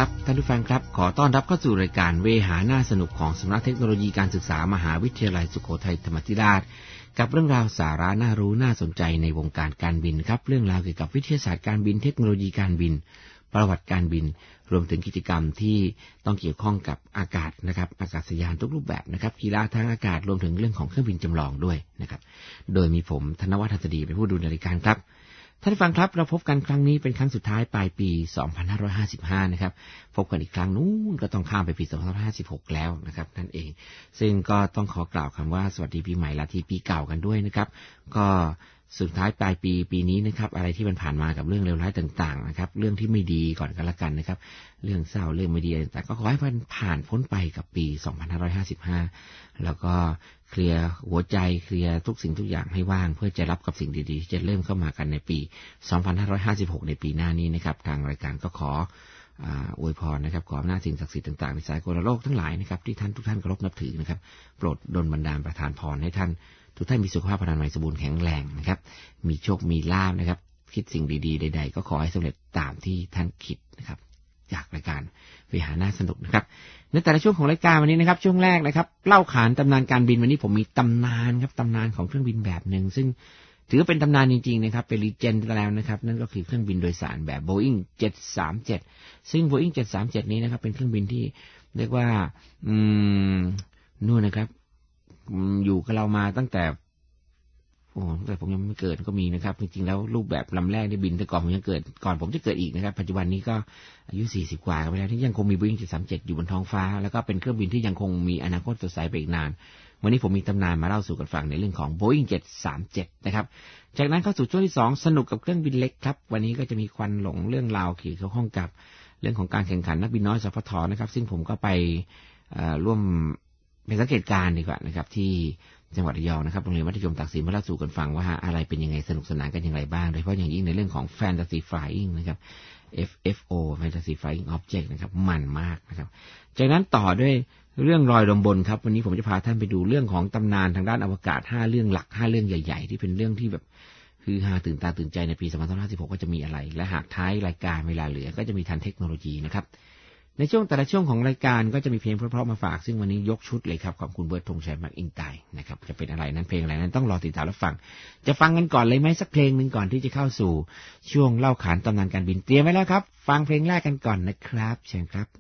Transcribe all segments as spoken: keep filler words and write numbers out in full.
ครับท่านผู้ฟังครับขอต้อนรับเข้าสู่รายการเวหาน่าสนุกของสำนักเทคโนโลยีการศึกษามหาวิทยาลัยสุโขทัยธรรมาธิราชกับเรื่องราวสาระน่ารู้น่าสนใจในวงการการบินครับเรื่องราวเกี่ยวกับวิทยาศาสตร์การบินเทคโนโลยีการบินประวัติการบินรวมถึงกิจกรรมที่ต้องเกี่ยวข้องกับอากาศนะครับอากาศยานทุกรูปแบบนะครับกีฬาทางอากาศรวมถึงเรื่องของเครื่องบินจำลองด้วยนะครับโดยมีผมธนวัฒน์ หัสดีเป็นผู้ดูแลรายการครับท่านผู้ฟังครับเราพบกันครั้งนี้เป็นครั้งสุดท้ายปลายปีสองพันห้าร้อยห้าสิบห้านะครับพบกันอีกครั้งนู้นก็ต้องข้ามไปปีสองพันห้าร้อยห้าสิบหกแล้วนะครับนั่นเองซึ่งก็ต้องขอกล่าวคำว่าสวัสดีปีใหม่ลาทีปีเก่ากันด้วยนะครับก็สุดท้ายปลายปีปีนี้นะครับอะไรที่มันผ่านมากับเรื่องเลวร้ายต่างๆนะครับเรื่องที่ไม่ดีก่อนกันละกันนะครับเรื่องเศร้าเรื่องไม่ดีต่างๆก็ขอให้มันผ่านพ้นไปกับปีสองพันห้าร้อยห้าสิบห้าแล้วก็เคลียร์หัวใจเคลียร์ทุกสิ่งทุกอย่างให้ว่างเพื่อจะรับกับสิ่งดีๆที่จะเริ่มเข้ามากันในปีสองพันห้าร้อยห้าสิบหกในปีหน้านี้นะครับทางรายการก็ขออวยพรนะครับขออำนาจสิ่งศักดิ์สิทธิ์ต่างๆในสากลโลกทั้งหลายนะครับที่ท่านทุกท่านเคารพนับถือนะครับโปรดดลบันดาลประทานพรให้ท่านทุกท่านมีสุขภาพพลานามัยสมบูรณ์แข็งแรงนะครับมีโชคมีลาภนะครับคิดสิ่งดีๆใดๆก็ขอให้สำเร็จตามที่ท่านคิดนะครับจากรายการเวหาน่าสนุกนะครับในแต่ละช่วงของรายการวันนี้นะครับช่วงแรกนะครับเล่าขานตำนานการบินวันนี้ผมมีตำนานครับตำนานของเครื่องบินแบบหนึ่งซึ่งถือเป็นตำนานจริงๆนะครับเป็นลีเจนด์แล้วนะครับนั่นก็คือเครื่องบินโดยสารแบบ Boeing เจ็ดสามเจ็ดซึ่ง Boeing เจ็ดสามเจ็ดนี้นะครับเป็นเครื่องบินที่เรียกว่าอืมนู่นนะครับอยู่กับเรามาตั้งแต่โอ้แต่ผมยังไม่เกิดก็มีนะครับจริงๆแล้วรูปแบบลำแรกได้บินแต่ก่อนผมยังเกิดก่อนผมจะเกิดอีกนะครับปัจจุบันนี้ก็อายุสี่สิบกว่ากันไปแล้วที่ยังคงมี Boeing เจ็ดสามเจ็ดอยู่บนท้องฟ้าแล้วก็เป็นเครื่องบินที่ยังคงมีอนาคตสดใสไปอีกนานวันนี้ผมมีตำนานมาเล่าสู่กันฟังในเรื่องของ Boeing เจ็ดสามเจ็ดนะครับจากนั้นเข้าสู่ช่วงที่สองสนุกกับเครื่องบินเล็กครับวันนี้ก็จะมีควันหลงเรื่องราวเกี่ยวข้องกับเรื่องของการแข่งขันนักบินน้อยสพทนะครับซึ่งผมก็ไปร่วมเป็นสังเกตการณ์ดีกว่านะครับที่จังหวัดระยองนะครับโรงเรียนมัธยมตากสินมาเล่าสู่กันฟังว่าอะไรเป็นยังไงสนุกสนานกันอย่างไรบ้างโดยเฉพาะอย่างยิ่งในเรื่องของ Fantasy Flying นะครับ เอฟ เอฟ โอ Fantasy Flying Object นะครับมันมากนะครับจากนั้นต่อด้วยเรื่องลอยลมบนครับวันนี้ผมจะพาท่านไปดูเรื่องของตำนานทางด้านอวกาศห้าเรื่องหลักห้าเรื่องใหญ่ๆที่เป็นเรื่องที่แบบคือฮาตื่นตาตื่นใจในปีสองพันห้าร้อยห้าสิบหกว่าจะมีอะไรและหากท้ายรายการเวลาเหลือก็จะมีทันเทคโนโลยีนะครับในช่วงแต่ละช่วงของรายการก็จะมีเพลงเพราะๆมาฝากซึ่งวันนี้ยกชุดเลยครับของคุณเบิร์ตธงชัย มักอิงไตนะครับจะเป็นอะไรนั้นเพลงอะไรนั้นต้องรอติดตามรับฟังจะฟังกันก่อนเลยไหมสักเพลงนึงก่อนที่จะเข้าสู่ช่วงเล่าขานตำนานการบินเตรียมไว้แล้วครับฟังเพลงแรกกันก่อนนะครับเชิญครับ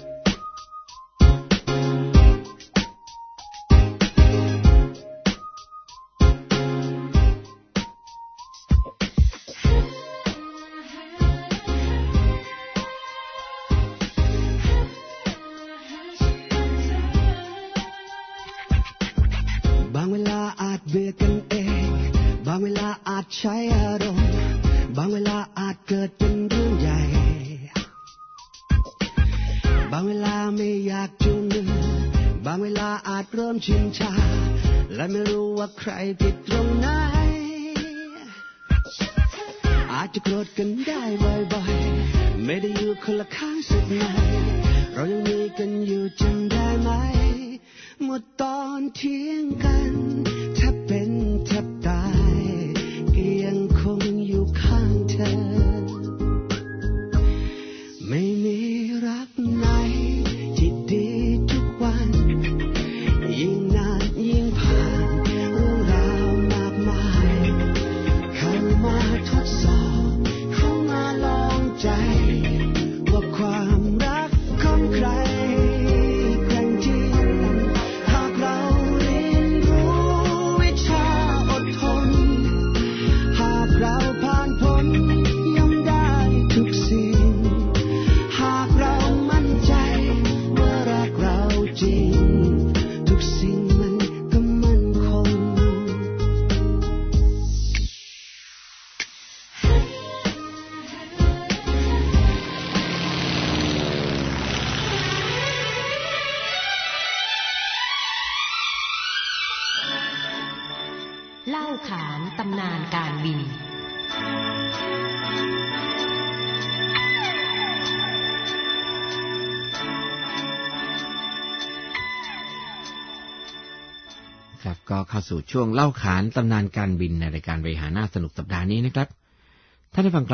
ใช้อารมณ์บางเวลาอาจเกิดเป็นเรื่องใหญ่บางเวลาไม่อยากจูงมือบางเวลาอาจเริ่มชินชาและไม่รู้ว่าใครผิดตรงไหนอาจจะโกรธกันได้บ่อยๆไม่ได้อยู่คนละข้างสุดไหนเรายังมีกันอยู่จำได้ไหมเมื่อตอนเที่ยงกันแทบเป็นแทบตายยังคงอยู่ข้างเธอไม่มีรักไหนที่ดีทุกวันยิ่งนานยิ่งผ่านเรื่องราวมากมายเข้ามาทดสอบเข้ามาลองใจว่าความรักของใครแกร่งจริงหากเราเรียนรู้วิชาอดทนเราผ่านพ้นย่อมได้ทุกสิ่งหากเรามั่นใจว่ารักเราจริงทุกสิ่งมันก็มั่นคงเล่าขานตำนานการบินครับก็เข้าสู่ช่วงเล่าขานตำนานการบินในรายการเวหาน่าสนุกสัปดาห์นี้นะครับท่านผู้ฟังครับ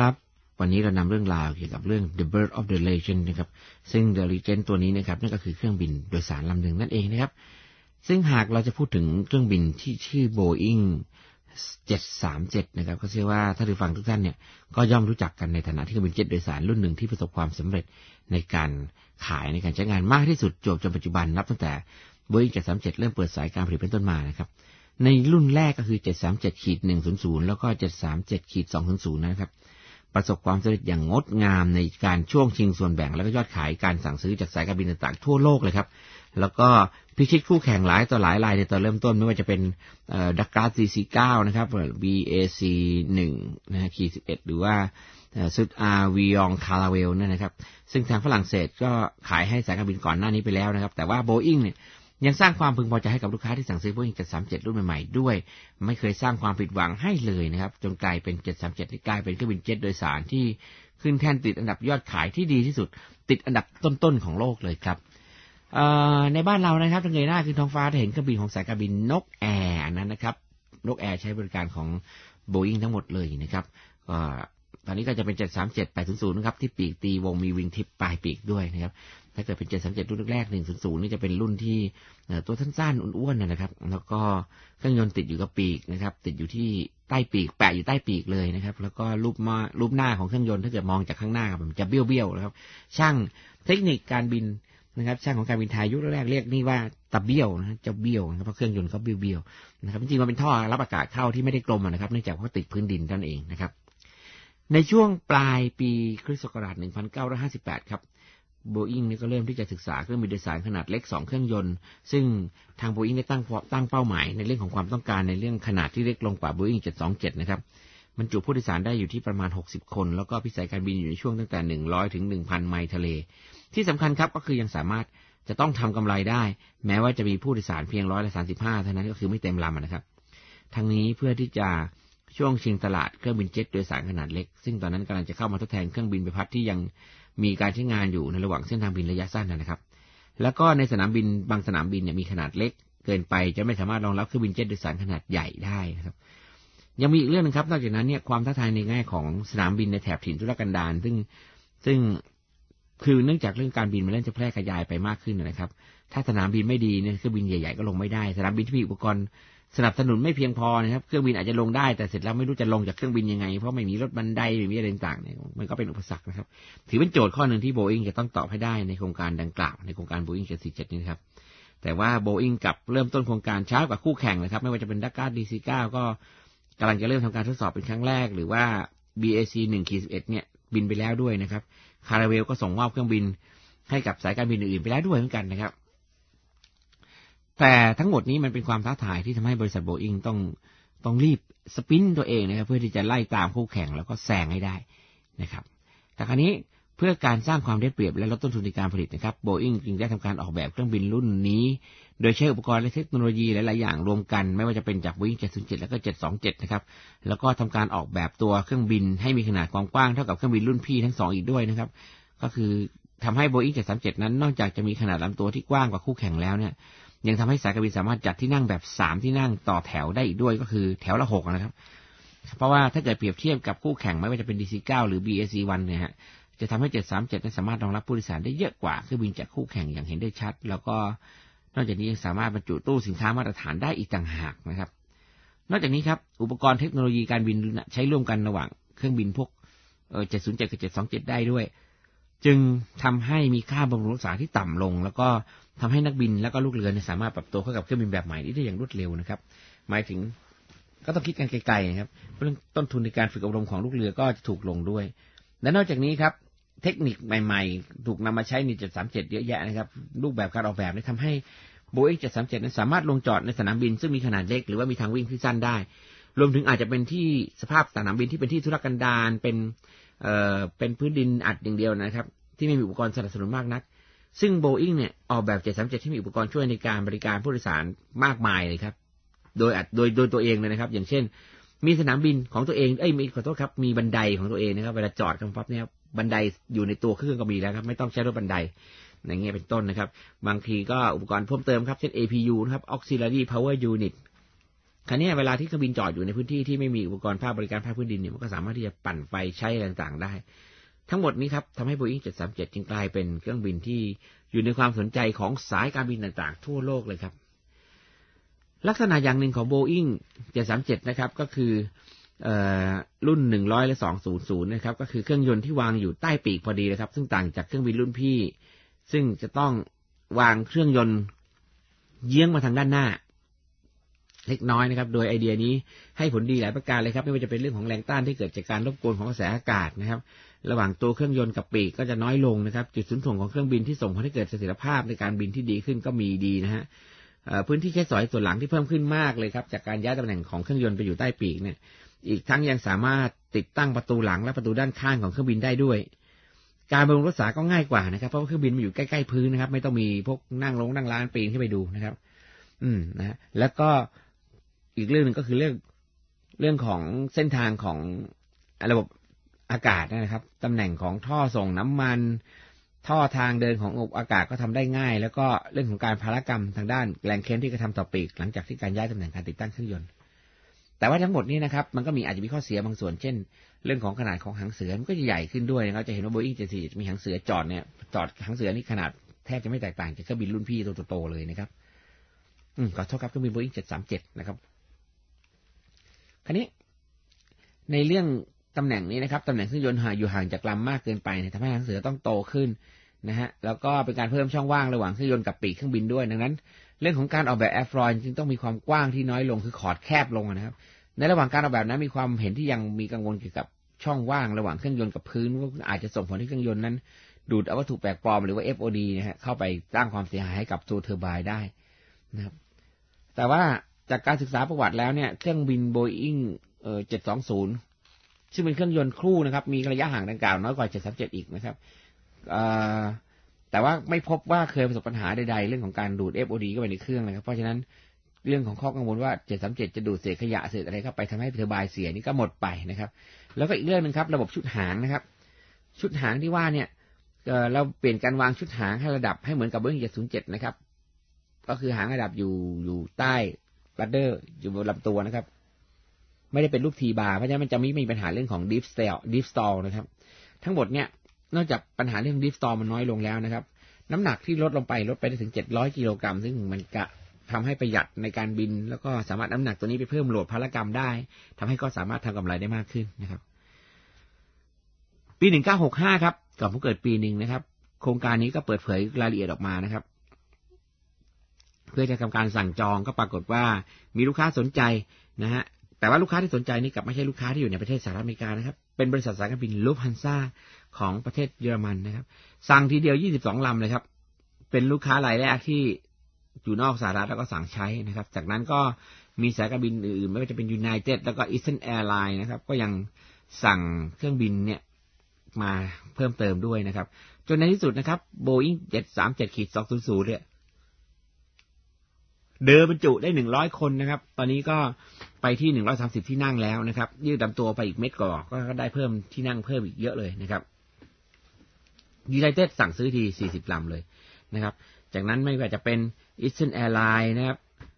วันนี้เรานำเรื่องราวเกี่ยวกับเรื่อง The Birth of the Legend นะครับซึ่ง The Legend ตัวนี้นะครับนั่นก็คือเครื่องบินโดยสารลำหนึ่งนั่นเองนะครับซึ่งหากเราจะพูดถึงเครื่องบินที่ชื่อ Boeing เจ็ดสามเจ็ดนะครับก็เชื่อว่าถ้าท่านฟังทุกท่านเนี่ยก็ย่อมรู้จักกันในฐานะที่เครื่องบินเจ็ตโดยสารรุ่นหนึ่งที่ประสบความสำเร็จในการขายในการใช้งานมากที่สุดจวบจนปัจจุบันนับตั้งแต่ Boeing เจ็ดสามเจ็ดเริ่มเปิดสายการผลิตเป็นต้นมานะครับในรุ่นแรกก็คือ เจ็ดสามเจ็ด หนึ่งศูนย์ศูนย์ แล้วก็ เจ็ดสามเจ็ด สองศูนย์ศูนย์ นะครับประสบความสำเร็จอย่างงดงามในการช่วงชิงส่วนแบ่งและก็ยอดขายการสั่งซื้อจากสายการบินต่างๆทั่วโลกเลยครับแล้วก็พิชิตคู่แข่งหลายต่อหลายรายในตอนเริ่มต้นไม่ว่าจะเป็นเอ่อดักการ์ด ซี ซี เก้า นะครับ บี เอ ซี หนึ่ง นะฮะ สิบเอ็ด หรือว่าซุดอาร์วียองคาราเวลนั่นนะครับซึ่งทางฝรั่งเศสก็ขายให้สายการบินก่อนหน้านี้ไปแล้วนะครับแต่ว่า Boeing เนี่ยยังสร้างความพึงพอใจให้กับลูกค้าที่สั่งซื้อ Boeing เจ็ดสามเจ็ดรุ่นใหม่ๆด้วยไม่เคยสร้างความผิดหวังให้เลยนะครับจนกลายเป็นเจ็ดสามเจ็ดที่กลายเป็นเครื่องบินเจ็ตโดยสารที่ขึ้นแท่นติดอันดับยอดขายที่ดีที่สุดติดอันดับต้นๆของโลกเลยครับในบ้านเรานะครับทางเงยหน้าคือท้องฟ้าจะเห็นเครื่องบินของสายการบินนกแอร์นั้นนะครับนกแอร์ใช้บริการของ Boeing ทั้งหมดเลยนะครับก็ตอนนี้ก็จะเป็นเจ็ดสามเจ็ด แปดศูนย์ศูนย์นะครับที่ปีกตีวงมีวิงทิปปลายปีกด้วยนะครับถ้าเกิดเป็นเจ็ดสามเจ็ดรุ่นแรกๆหนึ่งศูนย์ศูนย์นี่จะเป็นรุ่นที่ตัวสั้นๆอ้วนๆนะครับแล้วก็เครื่องยนต์ติดอยู่กับปีกนะครับติดอยู่ที่ใต้ปีกแปะอยู่ใต้ปีกเลยนะครับแล้วก็รูปมารูปหน้าของเครื่องยนต์ถ้าเกิดมองจากข้างหน้ามันจะเบี้ยวๆนะครับช่างเทคนิคการบินนะครับช่างของการบินไทยยุคแรกเรียกนี่ว่าตะเบี้ยวนะจะเบี้ยวนะครับเพราะเครื่องยนต์เขาเบี้ยวๆนะครับจริงๆมันเป็นท่อรับอากาศเข้าที่ไม่ได้กลมนะครับเนื่องจากว่าติดพื้นดินนั่นเองนะครับในช่วงปลายปีคริสต์ศักราชหนึ่งพันเก้าร้อยห้าสิบแปดครับBoeing นี่ก็เริ่มที่จะศึกษาเครื่องบินโดยสารขนาดเล็กสองเครื่องยนต์ซึ่งทาง Boeing ได้ตั้งตั้งเป้าหมายในเรื่องของความต้องการในเรื่องขนาดที่เล็กลงกว่า Boeing เจ็ดสองเจ็ดนะครับบรรจุผู้โดยสารได้อยู่ที่ประมาณหกสิบคนแล้วก็พิสัยการบินอยู่ในช่วงตั้งแต่หนึ่งร้อยถึง หนึ่งพัน ไมล์ทะเลที่สำคัญครับก็คือยังสามารถจะต้องทำกำไรได้แม้ว่าจะมีผู้โดยสารเพียงร้อยละสามสิบห้าเท่านั้นก็คือไม่เต็มลำนะครับทั้งนี้เพื่อที่จะช่วงชิงตลาดเครื่องบินเจ็ตโดยสารขนาดเล็กซึ่งตอนนั้นกำลังจะเข้ามาทดแทนเครื่องบินใบพัดที่ยังมีการใช้งานอยู่ในระหว่างเส้นทางบินระยะสั้นนะครับแล้วก็ในสนามบินบางสนามบินเนี่ยมีขนาดเล็กเกินไปจะไม่สามารถรองรับเครื่องบินเจ็ตโดยสารขนาดใหญ่ได้นะครับยังมีอีกเรื่องนึงครับนอกจากนั้นเนี่ยความท้าทายในแง่ของสนามบินในแถบถิ่นทุรกันดารซึ่งซึ่งคือเนื่องจากเรื่องการบินมันเริ่มจะแพร่กระจายไปมากขึ้นนะครับถ้าสนามบินไม่ดีเนี่ยเครื่องบินใหญ่ๆก็ลงไม่ได้สนามบินที่มีอุปกรณ์สนับสนุนไม่เพียงพอนะครับเครื่องบินอาจจะลงได้แต่เสร็จแล้วไม่รู้จะลงจากเครื่องบินยังไงเพราะไม่มีรถบันไดไม่มีอะไรต่างๆเนี่ยมันก็เป็นอุปสรรคนะครับถือเป็นโจทย์ข้อหนึ่งที่ Boeing จะต้องตอบให้ได้ในโครงการดังกล่าวในโครงการ Boeing เจ็ดสี่เจ็ดนี้นะครับแต่ว่า Boeing กับเริ่มต้นโครงการช้ากว่าคู่แข่งนะครับไม่ว่าจะเป็น Dakar ดี ซี เก้า ก็กำลังจะเริ่มทำการทดสอบเป็นครั้งแรกหรือว่า บี เอ ซี หนึ่ง สิบเอ็ดเนี่ยบินไปแล้วด้วยนะครับคาราเวลก็ส่งมอบเครื่องบินให้กับสายการบินอื่นๆไปแล้วด้วยเหมือนกันนะครับแต่ทั้งหมดนี้มันเป็นความท้าทายที่ทำให้บริษัท Boeing ต้องต้องรีบสปินตัวเองนะครับเพื่อที่จะไล่ตามคู่แข่งแล้วก็แซงให้ได้นะครับแต่คราวนี้เพื่อการสร้างความได้เปรียบและลดต้นทุนในการผลิตนะครับ Boeing จึงได้ทำการออกแบบเครื่องบินรุ่นนี้โดยใช้อุปกรณ์และเทคโนโลยีหลายๆอย่างรวมกันไม่ว่าจะเป็นจาก Boeing เจ็ดศูนย์เจ็ดแล้วก็เจ็ดสองเจ็ดนะครับแล้วก็ทำการออกแบบตัวเครื่องบินให้มีขนาดความกว้างเท่ากับเครื่องบินรุ่นพี่ทั้งสองอีกด้วยนะครับก็คือทำให้ Boeing เจ็ดสามเจ็ดนั้นนอกจากจะมีขนาดลำตัวที่กว้างกว่าคู่แข่งแล้วเนี่ยยังทำให้สายการบินสามารถจัดที่นั่งแบบสามที่นั่งต่อแถวได้อีกด้วยก็คือแถวละหกนะครับเพราะว่าถ้าเกิดเปรียบเทียบกับคู่แข่งไม่ว่าจะเป็น ดี ซี เก้า หรือ บี เอ ซี หนึ่งเนี่ยฮะจะทำให้เจ็ดสามเจ็ดนั้นสามารถรองรับผู้โดยสารได้เยอะกว่าเครื่องบินจากคู่แข่งอย่างเห็นได้ชัดแล้วก็นอกจากนี้ยังสามารถบรรจุตู้สินค้ามาตรฐานได้อีกต่างหากนะครับนอกจากนี้ครับอุปกรณ์เทคโนโลยีการบินใช้ร่วมกันระหว่างเครื่องบินพวกเอ่อเจ็ดศูนย์เจ็ดกับเจ็ดสองเจ็ดได้ด้วยจึงทำให้มีค่าบำรุงรักษาที่ต่ำลงแล้วก็ทำให้นักบินแล้วก็ลูกเรือสามารถปรับตัวเข้ากับเครื่องบินแบบใหม่นี้ได้อย่างรวดเร็วนะครับหมายถึงก็ต้องคิดกันไกลๆนะครับเรื่องต้นทุนในการฝึกอบรมของลูกเรือก็จะถูกลงด้วยและนอกจากนี้ครับเทคนิคใหม่ๆถูกนำมาใช้ในเจ็ดสามเจ็ดเยอะแยะนะครับรูปแบบการออกแบบนี้ทำให้ Boeing เจ็ดสามเจ็ดนั้นสามารถลงจอดในสนามบินซึ่งมีขนาดเล็กหรือว่ามีทางวิ่งที่สั้นได้รวมถึงอาจจะเป็นที่สภาพสนามบินที่เป็นที่ทุรกันดารเป็นเอ่อเป็นพื้นดินอัดอย่างเดียวนะครับที่ไม่มีอุปกรณ์สนับสนุนมากนักซึ่ง Boeing เนี่ยออกแบบเจ็ดสามเจ็ดที่มีอุปกรณ์ช่วยในการบริการผู้โดยสารมากมายเลยครับโดยโดยโดยตัวเองเลยนะครับอย่างเช่นมีสนามบินของตัวเองเอ้ยมีขอโทษครับมีบันไดของตัวเองนะครับเวลาจอดกันปั๊บเนี่ยบันไดอยู่ในตัวเครื่องก็มีแล้วครับไม่ต้องใช้รถบันไดอย่างเงี้ยเป็นต้นนะครับบางทีก็อุปกรณ์เพิ่มเติมครับเช่น เอ พี ยู นะครับ Auxiliary Power Unit คราวนี้เวลาที่เครื่องบินจอดอยู่ในพื้นที่ที่ไม่มีอุปกรณ์ภาคบริการภาคพื้นดินเนี่ยมันก็สามารถที่จะปั่นไฟใช้ต่างๆได้ทั้งหมดนี้ครับทำให้ Boeing เจ็ดสามเจ็ดจึงกลายเป็นเครื่องบินที่อยู่ในความสนใจของสายการบินต่างๆทั่วโลกเลยครับลักษณะอย่างหนึ่งของ Boeing เจ็ดสามเจ็ดนะครับก็คือเอ่อรุ่นหนึ่งร้อยและสองร้อยนะครับก็คือเครื่องยนต์ที่วางอยู่ใต้ปีกพอดีนะครับซึ่งต่างจากเครื่องบินรุ่นพี่ซึ่งจะต้องวางเครื่องยนต์เยื้องมาทางด้านหน้าเล็กน้อยนะครับโดยไอเดียนี้ให้ผลดีหลายประการเลยครับไม่ว่าจะเป็นเรื่องของแรงต้านที่เกิดจากการรบกวนของกระแสอากาศนะครับระหว่างตัวเครื่องยนต์กับปีกก็จะน้อยลงนะครับจุดศูนย์ถ่วงของเครื่องบินที่ส่งผลให้เกิดเสถียรภาพในการบินที่ดีขึ้นก็มีดีนะฮะพื้นที่ใช้สอยส่วนหลังที่เพิ่มขึ้นมากเลยครับจากการย้ายตำแหน่งของเครื่องยนต์ไปอยู่ใต้ปีกเนี่ยอีกทั้งยังสามารถติดตั้งประตูหลังและประตูด้านข้างของเครื่องบินได้ด้วยการบำรุงรักษาก็ง่ายกว่านะครับเพราะว่าเครื่องบินมันอยู่ใกล้ๆพื้นนะครับไม่ต้องมีพวกนั่งลงนั่งร้านปีนขึ้นไปดูนะครับอืมนะฮะแล้วก็อีกเรื่องหนึ่งก็คือเรื่องเรื่องของเส้นทางของระบบอากาศนะครับตำแหน่งของท่อส่งน้ำมันท่อทางเดินของระบบอากาศก็ทำได้ง่ายแล้วก็เรื่องของการพารกรรมทางด้านแรงเค้นที่กระทำต่อปีกหลังจากที่การย้ายตำแหน่งการติดตั้งเครื่องยนต์แต่ว่าทั้งหมดนี้นะครับมันก็มีอาจจะมีข้อเสียบางส่วนเช่นเรื่องของขนาดของหางเสือมันก็จะใหญ่ขึ้นด้วยนะครับจะเห็นว่า Boeing เจ็ดสี่จะมีหางเสือจอดเนี่ยจอดหางเสือนี่ขนาดแทบจะไม่แตกต่างจากเครื่องบินรุ่นพี่ตัวโตๆเลยนะครับอืมขอโทษครับเครื่องบิน Boeing เจ็ดสามเจ็ดนะครับคราวนี้ในเรื่องตำแหน่งนี้นะครับตำแหน่งเครื่องยนต์ห่างอยู่ห่างจากลำมากเกินไปเนี่ยทำให้หางเสือต้องโตขึ้นนะฮะแล้วก็เป็นการเพิ่มช่องว่างระหว่างเครื่องยนต์กับปีกเครื่องบินด้วยดังนั้นเรื่องของการออกแบบแอร์ฟลอยจึงต้องมีความกว้างที่น้อยลงคือขอดแคบลงนะครับในระหว่างการออกแบบนั้นมีความเห็นที่ยังมีกังวลเกี่ยวกับช่องว่างระหว่างเครื่องยนต์กับพื้นว่าอาจจะส่งผลให้เครื่องยนต์นั้นดูดเอาวัตถุแปลกปลอมหรือว่า เอฟ โอ ดี นะฮะเข้าไปสร้างความเสียหายให้กับตัวเทอร์ไบน์ได้นะครับแต่ว่าจากการศึกษาประวัติแล้วเนี่ยเครื่องบิน Boeing เอ่อเจ็ดสองศูนย์ซึ่งเป็นเครื่องยนต์คู่นะครับมีระยะห่างดังกล่าวน้อยกว่าเจ็ดสามเจ็ดอีกนะครับเอ่อแต่ว่าไม่พบว่าเคยประสบปัญหาใดๆเรื่องของการดูด เอฟ โอ ดี เข้าไปในเครื่องนะครับเพราะฉะนั้นเรื่องของข้อกังวลว่าเจ็ดสามเจ็ดจะดูดเศษขยะเศษอะไรเข้าไปทำให้เทอร์ไบน์เสียนี่ก็หมดไปนะครับแล้วก็อีกเรื่องนึงครับระบบชุดหางนะครับชุดหางที่ว่าเนี่ยเอ่อเราเปลี่ยนการวางชุดหางให้ระดับให้เหมือนกับ Boeing เจ็ดศูนย์เจ็ดนะครับก็คือหางระดับอยู่อยู่ใต้รัดเดอร์อยู่บนลำตัวนะครับไม่ได้เป็นรูปทีบาร์เพราะฉะนั้นมันจะไม่มีปัญหาเรื่องของ deep stall deep stall นะครับทั้งหมดเนี่ยนอกจากปัญหาเรื่อง deep stall มันน้อยลงแล้วนะครับน้ำหนักที่ลดลงไปลดไปได้ถึงเจ็ดร้อยกิโลกรัมซึ่งมันจะทำให้ประหยัดในการบินแล้วก็สามารถน้ำหนักตัวนี้ไปเพิ่มโหลดพารกรรมได้ทำให้ก็สามารถทำกำไรได้มากขึ้นนะครับปีหนึ่งเก้าหกห้าครับก่อนผมเกิดปีหนึ่งนะครับโครงการนี้ก็เปิดเผยรายละเอียดออกมานะครับเพื่อจะทำการสั่งจองก็ปรากฏว่ามีลูกค้าสนใจนะฮะแต่ว่าลูกค้าที่สนใจนี่กลับไม่ใช่ลูกค้าที่อยู่ในประเทศสหรัฐอเมริกานะครับเป็นบริษัทสายการบินลูฟฮันซ่าของประเทศเยอรมันนะครับสั่งทีเดียวยี่สิบสองลำเลยครับเป็นลูกค้ารายแรกที่อยู่นอกสหรัฐแล้วก็สั่งใช้นะครับจากนั้นก็มีสายการบินอื่นๆไม่ว่าจะเป็น United แล้วก็ Eastern Airlines นะครับก็ยังสั่งเครื่องบินเนี่ยมาเพิ่มเติมด้วยนะครับจนในที่สุดนะครับ Boeing เจ็ดสามเจ็ด สองศูนย์ศูนย์เนี่ยเดินบรรจุได้หนึ่งร้อยคนนะครับตอนนี้ก็ไปที่หนึ่งร้อยสามสิบที่นั่งแล้วนะครับยืดลำตัวไปอีกเม็ดก่อก็ได้เพิ่มที่นั่งเพิ่มอีกเยอะเลยนะครับ United สั่งซื้อทีสี่สิบลำเลยนะครับจากนั้นไม่ว่าจะเป็น Eastern Airlines นะครับ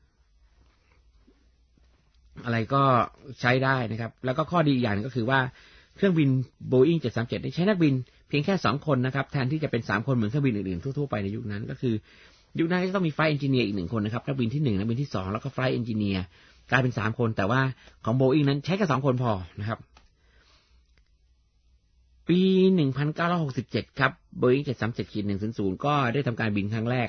อะไรก็ใช้ได้นะครับแล้วก็ข้อดีอย่างนึงก็คือว่าเครื่องบิน Boeing เจ็ดสามเจ็ดได้ใช้นักบินเพียงแค่สองคนนะครับแทนที่จะเป็นสามคนเหมือนเครื่องบินอื่นๆทั่วๆไปในยุคนั้นก็คือยุคนั้นจะต้องมีไฟล์เอนจิเนียร์อีกหนึ่งคนนะครับนักบินที่หนึ่งนักบินที่สองแล้วก็ไฟล์เอนจิเนียร์กลายเป็นสามคนแต่ว่าของ Boeing นั้นใช้แค่สองคนพอนะครับปีหนึ่งพันเก้าร้อยหกสิบเจ็ดครับ Boeing เจ็ดสามเจ็ด หนึ่งศูนย์ศูนย์ก็ได้ทำการบินครั้งแรก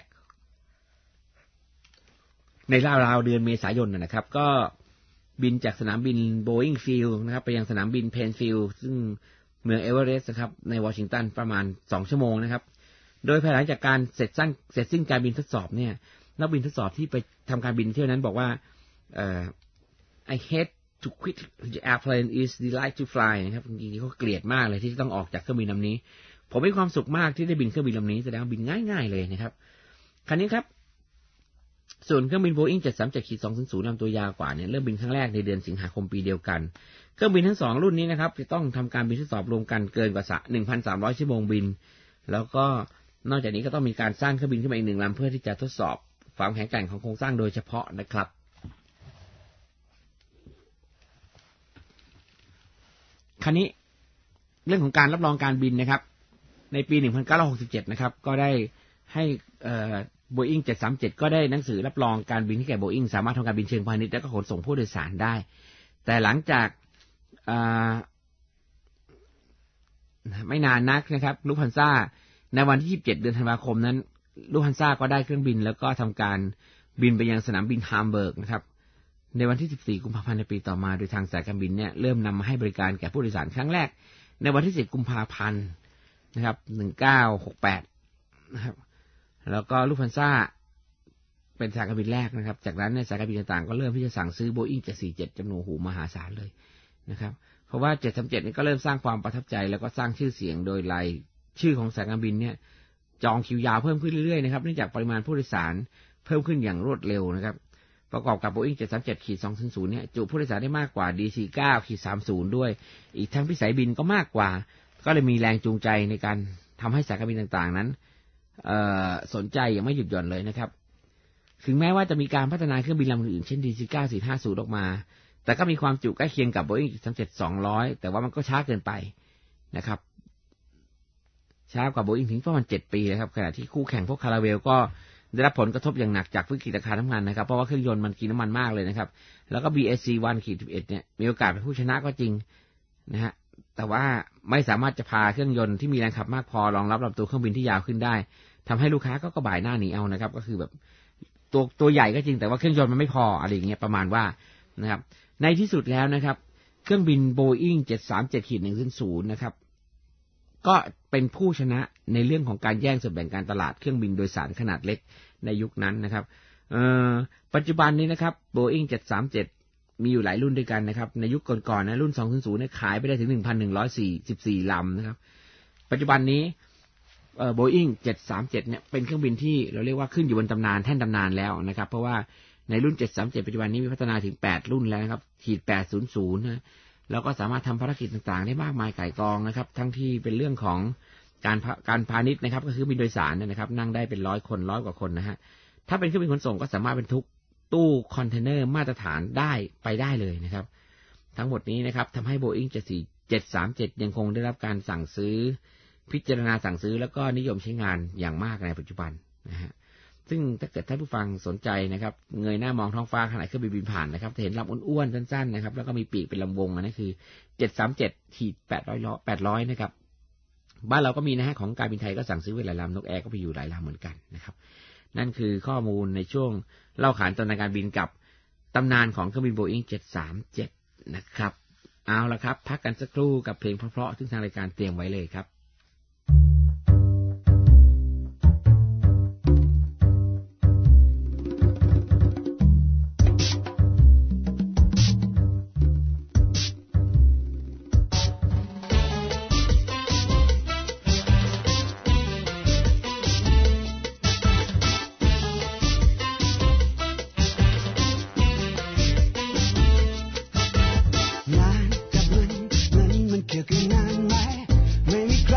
ในราวๆเดือนเมษายนนะครับก็บินจากสนามบิน Boeing Field นะครับไปยังสนามบิน Plainfield ซึ่งเมืองเอเวอเรสต์นะครับในวอชิงตันประมาณสองชั่วโมงนะครับโดยภายหลังจากการเสร็จสั้นเสร็จสิ้นการบินทดสอบเนี่ยนักบินทดสอบที่ไปทำการบินเที่ยวนั้นบอกว่าเอ่อ I hate to quit the airplane is delight to fly นะครับจริงๆเขาเกลียดมากเลยที่จะต้องออกจากเครื่องบินลำนี้ผมมีความสุขมากที่ได้บินเครื่องบินลำนี้แสดงว่าบินง่ายๆเลยนะครับคราวนี้ครับส่วนเครื่องบิน Boeing เจ็ดสามเจ็ด สองศูนย์ศูนย์ลำตัวยาวกว่าเนี่ยเริ่มบินครั้งแรกในเดือนสิงหาคมปีเดียวกันเครื่องบินทั้งสองรุ่นนี้นะครับจะต้องทำการบินทดสอบรวมกันเกินกว่า หนึ่งพันสามร้อย ชั่วโมงบินแล้วก็นอกจากนี้ก็ต้องมีการสร้างเครื่องบินขึ้นมาอีกหนึ่งลำเพื่อที่จะทดสอบความแข็งแกร่งของโครงสร้างโดยเฉพาะนะครับคราวนี้เรื่องของการรับรองการบินนะครับในปีหนึ่งพันเก้าร้อยหกสิบเจ็ดนะครับก็ได้ให้เอ่อ Boeing เจ็ดสามเจ็ดก็ได้หนังสือรับรองการบินให้แก่ Boeing สามารถทำการบินเชิงพาณิชย์และก็ขนส่งผู้โดยสารได้แต่หลังจากไม่นานนักนะครับลูฟฮันซ่าในวันที่ยี่สิบเจ็ดเดือนธันวาคมนั้นลูฟฮันซ่าก็ได้เครื่องบินแล้วก็ทำการบินไปยังสนามบินฮัมเบิร์กนะครับในวันที่สิบสี่กุมภาพันธ์ในปีต่อมาโดยทางสายการบินเนี่ยเริ่มนำมาให้บริการแก่ผู้โดยสารครั้งแรกในวันที่สิบกุมภาพันธ์นะครับหนึ่งพันเก้าร้อยหกสิบแปดนะครับแล้วก็ลูฟฮันซ่าเป็นสายการบินแรกนะครับจากนั้นเนี่ยสายการบินต่างๆก็เริ่มที่จะสั่งซื้อ Boeing เจ็ดสี่เจ็ดจำนวนหูมหาศาลเลยนะครับเพราะว่าเจ็ดสามเจ็ดนี่ก็เริ่มสร้างความประทับใจแล้วก็สร้างชื่อเสียงโดยรายชื่อของสายการบินเนี่ยจองคิวยาวเพิ่มขึ้นเรื่อยๆนะครับเนื่องจากปริมาณผู้โดยสารเพิ่มขึ้นอย่างรวดเร็วนะครับประกอบกับ Boeing เจ็ดสามเจ็ด สองศูนย์ศูนย์ เนี่ยจุผู้โดยสารได้มากกว่า ดี ซี เก้า สามสิบ ด้วยอีกทั้งพิสัยบินก็มากกว่าก็เลยมีแรงจูงใจในการทำให้สายการบินต่างๆนั้นสนใจอย่างไม่หยุดหย่อนเลยนะครับถึงแม้ว่าจะมีการพัฒนาเครื่องบินลำอื่นเช่น ดี ซี เก้า สี่ห้าศูนย์ ออกมาแต่ก็มีความจุใกล้เคียงกับ Boeing เจ็ดสามเจ็ด สองร้อยแต่ว่ามันก็ช้าเกินไปนะครับช้ากว่า Boeing ถึงประมาณเจ็ดปีนะครับขณะที่คู่แข่งพวกคาราเวลก็ได้รับผลกระทบอย่างหนักจากวิกฤตราคาน้ำมันนะครับเพราะว่าเครื่องยนต์มันกินน้ำมันมากเลยนะครับแล้วก็ บี เอ ซี หนึ่ง สิบเอ็ด เนี่ยมีโอกาสเป็นผู้ชนะก็จริงนะฮะแต่ว่าไม่สามารถจะพาเครื่องยนต์ที่มีแรงขับมากพอรองรับลำตัวเครื่องบินที่ยาวขึ้นได้ทำให้ลูกค้าก็กระบ่ายหน้าหนีเอานะครับก็คือแบบตัวตัวใหญ่ก็จริงแต่ว่าเครื่องยนต์มันไม่พออะไรอย่างเงี้ยประมาณว่านะครับในที่สุดแล้วนะครับเครื่องบิน Boeing เจ็ดสามเจ็ด หนึ่งศูนย์ นะครับก็เป็นผู้ชนะในเรื่องของการแย่งส่วนแบ่งการตลาดเครื่องบินโดยสารขนาดเล็กในยุคนั้นนะครับเอ่อปัจจุบันนี้นะครับ Boeing เจ็ดสามเจ็ดมีอยู่หลายรุ่นด้วยกันนะครับในยุคก่อนๆนะรุ่นสองศูนย์ศูนย์เนี่ยขายไปได้ถึง หนึ่งพันหนึ่งร้อยสี่สิบสี่ ลำนะครับปัจจุบันนี้เอ่อ Boeing เจ็ดสามเจ็ดเนี่ยเป็นเครื่องบินที่เราเรียกว่าขึ้นอยู่บนตำนานแท่นตำนานแล้วนะครับเพราะว่าในรุ่นเจ็ดสามเจ็ดปัจจุบันนี้มีพัฒนาถึงแปดรุ่นแล้วนะครับขีดแปดศูนย์ศูนย์นะแล้วก็สามารถทำภารกิจต่างๆได้มากมายก่ายกองนะครับทั้งที่เป็นเรื่องของการการพาณิชย์นะครับก็คือบินโดยสารนะครับนั่งได้เป็นร้อยคนร้อยกว่าคนนะฮะถ้าเป็นเครื่องบินขนส่งก็สามารถบรรทุกตู้คอนเทนเนอร์มาตรฐานได้ไปได้เลยนะครับทั้งหมดนี้นะครับทำให้ Boeing เจ็ดสามเจ็ดยังคงได้รับการสั่งซื้อพิจารณาสั่งซื้อแล้วก็นิยมใช้งานอย่างมากในปัจจุบันนะฮะซึ่งถ้าเกิดท่านผู้ฟังสนใจนะครับเงยหน้ามองท้องฟ้าขณะเครื่องบินบินผ่านนะครับจะเห็นลำอ้วนๆสั้นๆนะครับแล้วก็มีปีกเป็นลำวงอันนั้นคือเจ็ดสามเจ็ด แปดร้อย แปดร้อยนะครับบ้านเราก็มีนะฮะของการบินไทยก็สั่งซื้อไว้หลายลำนกแอร์ก็ไปอยู่หลายลำเหมือนกันนะครับนั่นคือข้อมูลในช่วงเล่าขานตำนานการบินกับตำนานของเครื่องบิน Boeing เจ็ดสามเจ็ดนะครับเอาละครับพักกันสักครู่กับเพลงเพราะๆซึ่งทางรายการเตรียมไว้เลยครับงานกับเงินเงินมันเกี่ยวกันนานไหมไม่มีใคร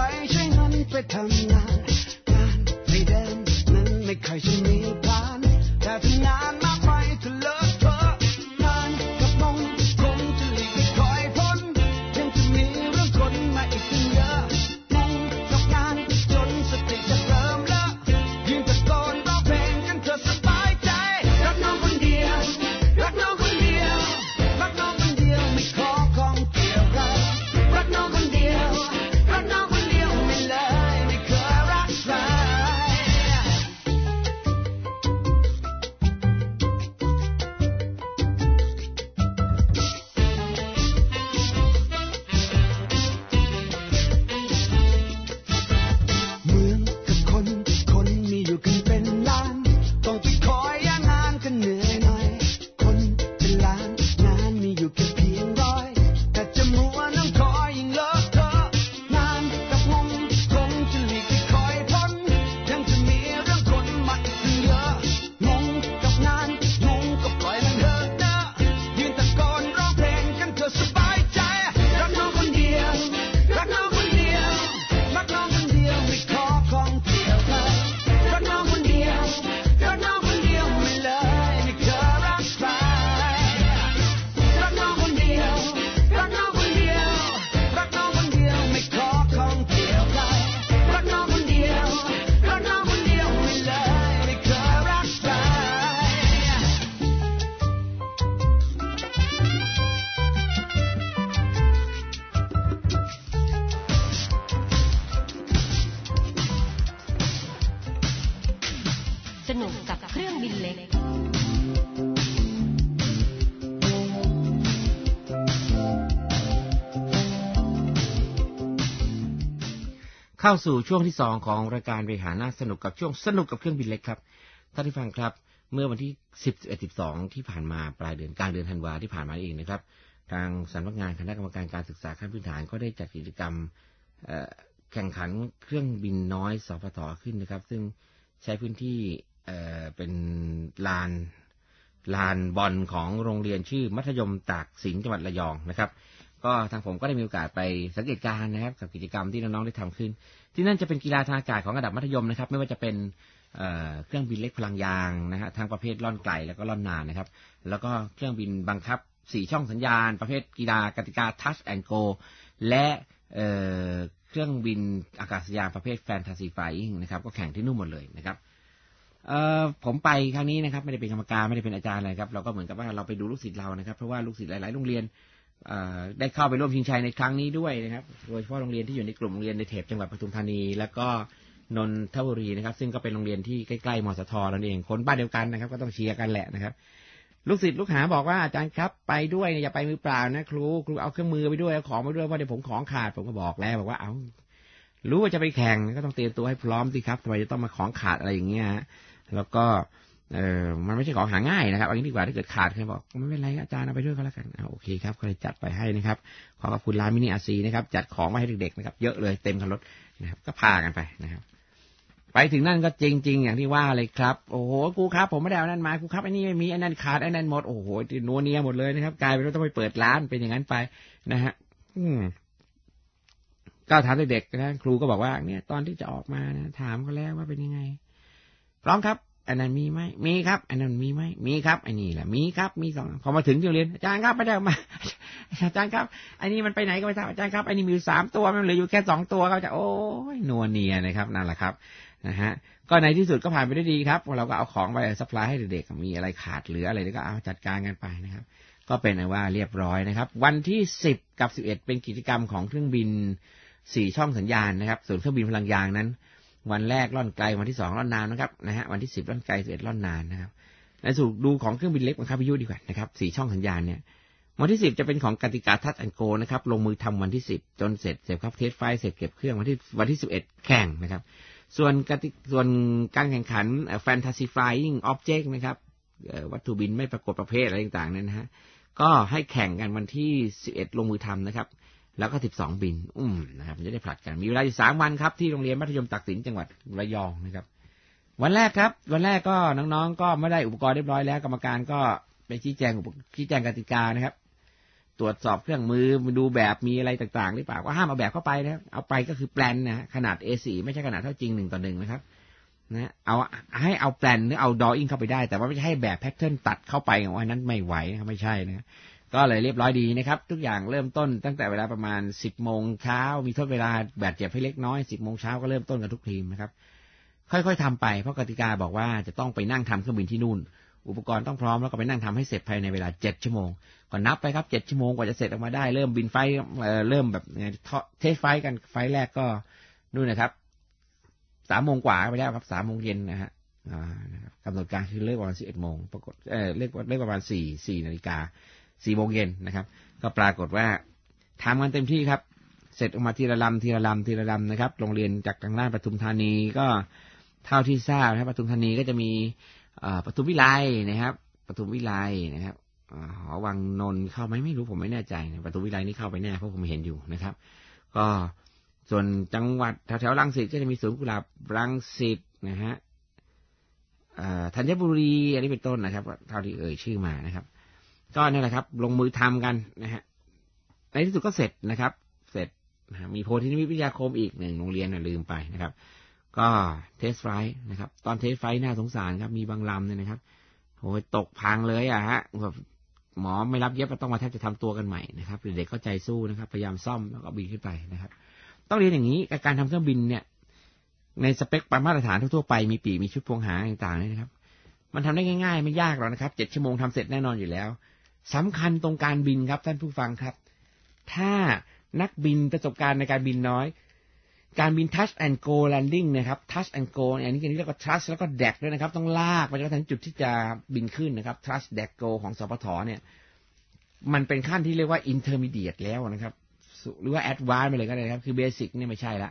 เข้าสู่ช่วงที่สองของรายการบริหารน่าสนุกกับช่วงสนุกกับเครื่องบินเล็กครับท่านผู้ฟังครับเมื่อวันที่สิบ สิบเอ็ด สิบสองที่ผ่านมาปลายเดือนกลางเดือนธันวาที่ผ่านมาเองนะครับทางสำนักงานคณะกรรมการการศึกษาขั้นพื้นฐานก็ได้จัดกิจกรรมแข่งขันเครื่องบินน้อยสพทขึ้นนะครับซึ่งใช้พื้นที่เอ่อเป็นลานลานบอลของโรงเรียนชื่อมัธยมตากสินจังหวัดระยองนะครับก็ทางผมก็ได้มีโอกาสไปสังเกตการณ์นะครับกับกิจกรรมที่น้องๆได้ทำขึ้นที่นั่นจะเป็นกีฬาทางอากาศของระดับมัธยมนะครับไม่ว่าจะเป็นเอ่อเครื่องบินเล็กพลังยางนะฮะทั้งประเภทล่อนไกลแล้วก็ล่อนนานนะครับแล้วก็เครื่องบินบังคับสี่ช่องสัญญาณประเภทกีฬากติกา Touch and Go และเอ่อเครื่องบินอากาศยานประเภท Fantasy Flying นะครับก็แข่งที่นู่นหมดเลยนะครับเอ่อผมไปครั้งนี้นะครับไม่ได้เป็นกรรมการไม่ได้เป็นอาจารย์อะไรครับเราก็เหมือนกับว่าเราไปดูลูกศิษย์เรานะครับเพราะว่าลูกศิษย์หลายๆโรงเรียนได้เข้าไปร่วมชิงชัยในครั้งนี้ด้วยนะครับโดยเฉพาะโรงเรียนที่อยู่ในกลุ่มโรงเรียนในเขตจังหวัดปทุมธานีแล้วก็นนทบุรีนะครับซึ่งก็เป็นโรงเรียนที่ใกล้ๆมสทนั่นเองคนบ้านเดียวกันนะครับก็ต้องเชียร์กันแหละนะครับลูกศิษย์ลูกหาบอกว่าอาจารย์ครับไปด้วยอย่าไปมือเปล่านะครูครูเอาเครื่องมือไปด้วยเอาของไปด้วยเพราะเดี๋ยวผมของขาดผมก็บอกแล้วบอกว่าเอารู้ว่าจะไปแข่งก็ต้องเตรียมตัวให้พร้อมสิครับทำไมจะต้องมาของขาดอะไรอย่างเงี้ยแล้วก็เออมันไม่ใช่ของหาง่ายนะครับเอางี้ดีกว่าถ้าเกิดขาดใครบอกไม่เป็นไรอาจารย์เอาไปด้วยก็แล้วกันเอาโอเคครับก็เลยจัดไปให้นะครับขอขอบคุณร้านมินิอาซีนะครับจัดของมาให้เด็กๆนะครับเยอะเลยเต็มคันรถนะครับก็พากันไปนะครับไปถึงนั่นก็จริงๆอย่างที่ว่าเลยครับโอ้โหครูครับผมไม่ได้เอานั่นมาครูครับไอ้นี่ไม่มีไอ้นั่นขาดไอ้นั่นหมดโอ้โหนัวเนียหมดเลยนะครับกลายเป็นว่าต้องไปเปิดร้านเป็นอย่างนั้นไปนะฮะอืมก็ถามเด็กๆนะครูก็บอกว่าเนี่ยตอนที่จะออกมานะถามเขาแล้วว่าเป็นยังไงพร้อมครับอันนั้นมีไหมมีครับอันนั้นมีไหมมีครับไอ้นี่แหละมีครับมีสองพอมาถึงที่โรงเรียนอาจารย์ครับไม่ได้มาอาจารย์ครับไอ้นี่มันไปไหนก็ไม่ทราบอาจารย์ครับไอ้นี่มีอยู่สามตัวมันเหลืออยู่แค่สองตัวเขาจะโอ้ยนัวเนียนะครับนั่นแหละครับนะฮะก็ในที่สุดก็ผ่านไปได้ดีครับเราก็เอาของไปซัพพลายให้เด็กๆมีอะไรขาดเหลืออะไรก็เอาจัดการกันไปนะครับก็เป็นว่าเรียบร้อยนะครับวันที่สิบกับสิบเอ็ดเป็นกิจกรรมของเครื่องบินสี่ช่องสัญญาณนะครับส่วนเครื่องบินพลังยางนั้นวันแรกล่อนไกลวันที่สองล่อนนานนะครับนะฮะวันที่สิบล่อนไกลสิบเอ็ดล่อนนานนะครับในสูตรดูของเครื่องบินเล็กบังคับวิทยุดีกว่านะครับสี่ช่องสัญญาณเนี่ยวันที่สิบจะเป็นของกติกา Touch and Go นะครับลงมือทำวันที่สิบจนเสร็จเสร็จครับเทสไฟล์เสร็จเก็บเครื่องวันที่วันที่สิบเอ็ดแข่งนะครับส่วนกติส่วนการแข่งขัน Fantasy Flying Object นะครับวัตถุบินไม่ปรากฏประเภทอะไรต่างๆนั้นนะฮะก็ให้แข่งกันวันที่สิบเอ็ดลงมือทำนะครับแล้วก็สิบสองบินอุ้มนะครับจะได้ผลัดกันมีเวลาอยู่สามวันครับที่โรงเรียนมัธยมตากสินจังหวัดระยองนะครับวันแรกครับวันแรกก็น้องๆก็ไม่ได้อุปกรณ์เรียบร้อยแล้วกรรมการก็ไปชี้แจงชี้แจงกติกานะครับตรวจสอบเครื่องมือดูแบบมีอะไรต่างๆหรือเปล่าก็ห้ามเอาแบบเข้าไปนะครับเอาไปก็คือแปลนนะขนาด เอ สี่ ไม่ใช่ขนาดเท่าจริงหนึ่งต่อหนึ่งนะครับนะเอาให้เอาแปลนหรือเอาดรออิ่งเข้าไปได้แต่ว่าไม่ใช่ให้แบบแพทเทิร์นตัดเข้าไปว่านั้นไม่ไหวนะครับไม่ใช่นะก็เลยเรียบร้อยดีนะครับทุกอย่างเริ่มต้นตั้งแต่เวลาประมาณสิบโมงเช้ามีทดเวลาบาดเจ็บให้เล็กน้อยสิบโมงเช้าก็เริ่มต้นกันทุกทีมนะครับค่อยๆทำไปเพราะกติกาบอกว่าจะต้องไปนั่งทำเครื่องบินที่นู่นอุปกรณ์ต้องพร้อมแล้วก็ไปนั่งทำให้เสร็จภายในเวลาเจ็ดชั่วโมงก็นับไปครับเจ็ดชั่วโมงกว่าจะเสร็จออกมาได้เริ่มบินไฟเอ่อเริ่มแบบเทสไฟกันไฟแรกก็นู่นนะครับสามโมงกว่าไปแล้วครับสามโมงเย็นนะฮะอ่านะครับกำหนดการคือเลิกประมาณสิบเอ็ดโมงปรากฏเอ่อเลิกเลิกประมาณสี่สี่นาฬิกาสี่โมงเย็นนะครับก็ปรากฏว่าทำกันเต็มที่ครับเสร็จออกมาทีละลำทีละลำทีละลำนะครับโรงเรียนจากทางด้านปทุมธานีก็เท่าที่ทราบนะครับปทุมธานีก็จะมีปทุมวิไลนะครับปทุมวิไลนะครับหอวังนนท์เข้าไหมไม่รู้ผมไม่แน่ใจปทุมวิไลนี่เข้าไปแน่เพราะผมเห็นอยู่นะครับก็ส่วนจังหวัดแถวๆรังสิตก็จะมีสวนกุหลาบรังสิตนะฮะธัญบุรีอันนี้เป็นต้นนะครับเท่าที่เอ่ยชื่อมานะครับก็นี่แหละครับลงมือทำกันนะฮะในที่สุดก็เสร็จนะครับเสร็จมีโพธินิมิตวิทยาคมอีกหนึ่งโรงเรียนลืมไปนะครับก็เทสไฟล์นะครับตอนเทสไฟล์น่าสงสารครับมีบางลำเนี่ยนะครับโอ้ยตกพังเลยอ่ะฮะแบบหมอไม่รับเย็บต้องมาแทบจะทำตัวกันใหม่นะครับเด็กๆก็ใจสู้นะครับพยายามซ่อมแล้วก็บินขึ้นไปนะครับต้องเรียนอย่างนี้การทำเครื่องบินเนี่ยในสเปคมาตรฐานทั่วๆไปมีปีกมีชุดพวงหางต่างๆนี่นะครับมันทำได้ง่ายๆไม่ยากหรอกนะครับเจ็ดชั่วโมงทำเสร็จแน่นอนอยู่แล้วสำคัญตรงการบินครับท่านผู้ฟังครับถ้านักบินประสบการณ์ในการบินน้อยการบิน touch and go landing นะครับ touch and go อันนี้เรียกว่า touch แล้วก็ dash ด้วยนะครับต้องลากไปจนถึงจุดที่จะบินขึ้นนะครับ touch dash go ของสปทเนี่ยมันเป็นขั้นที่เรียกว่า intermediate แล้วนะครับหรือว่า advanced ไปเลยก็ได้ครับคือ basic เนี่ยไม่ใช่ละ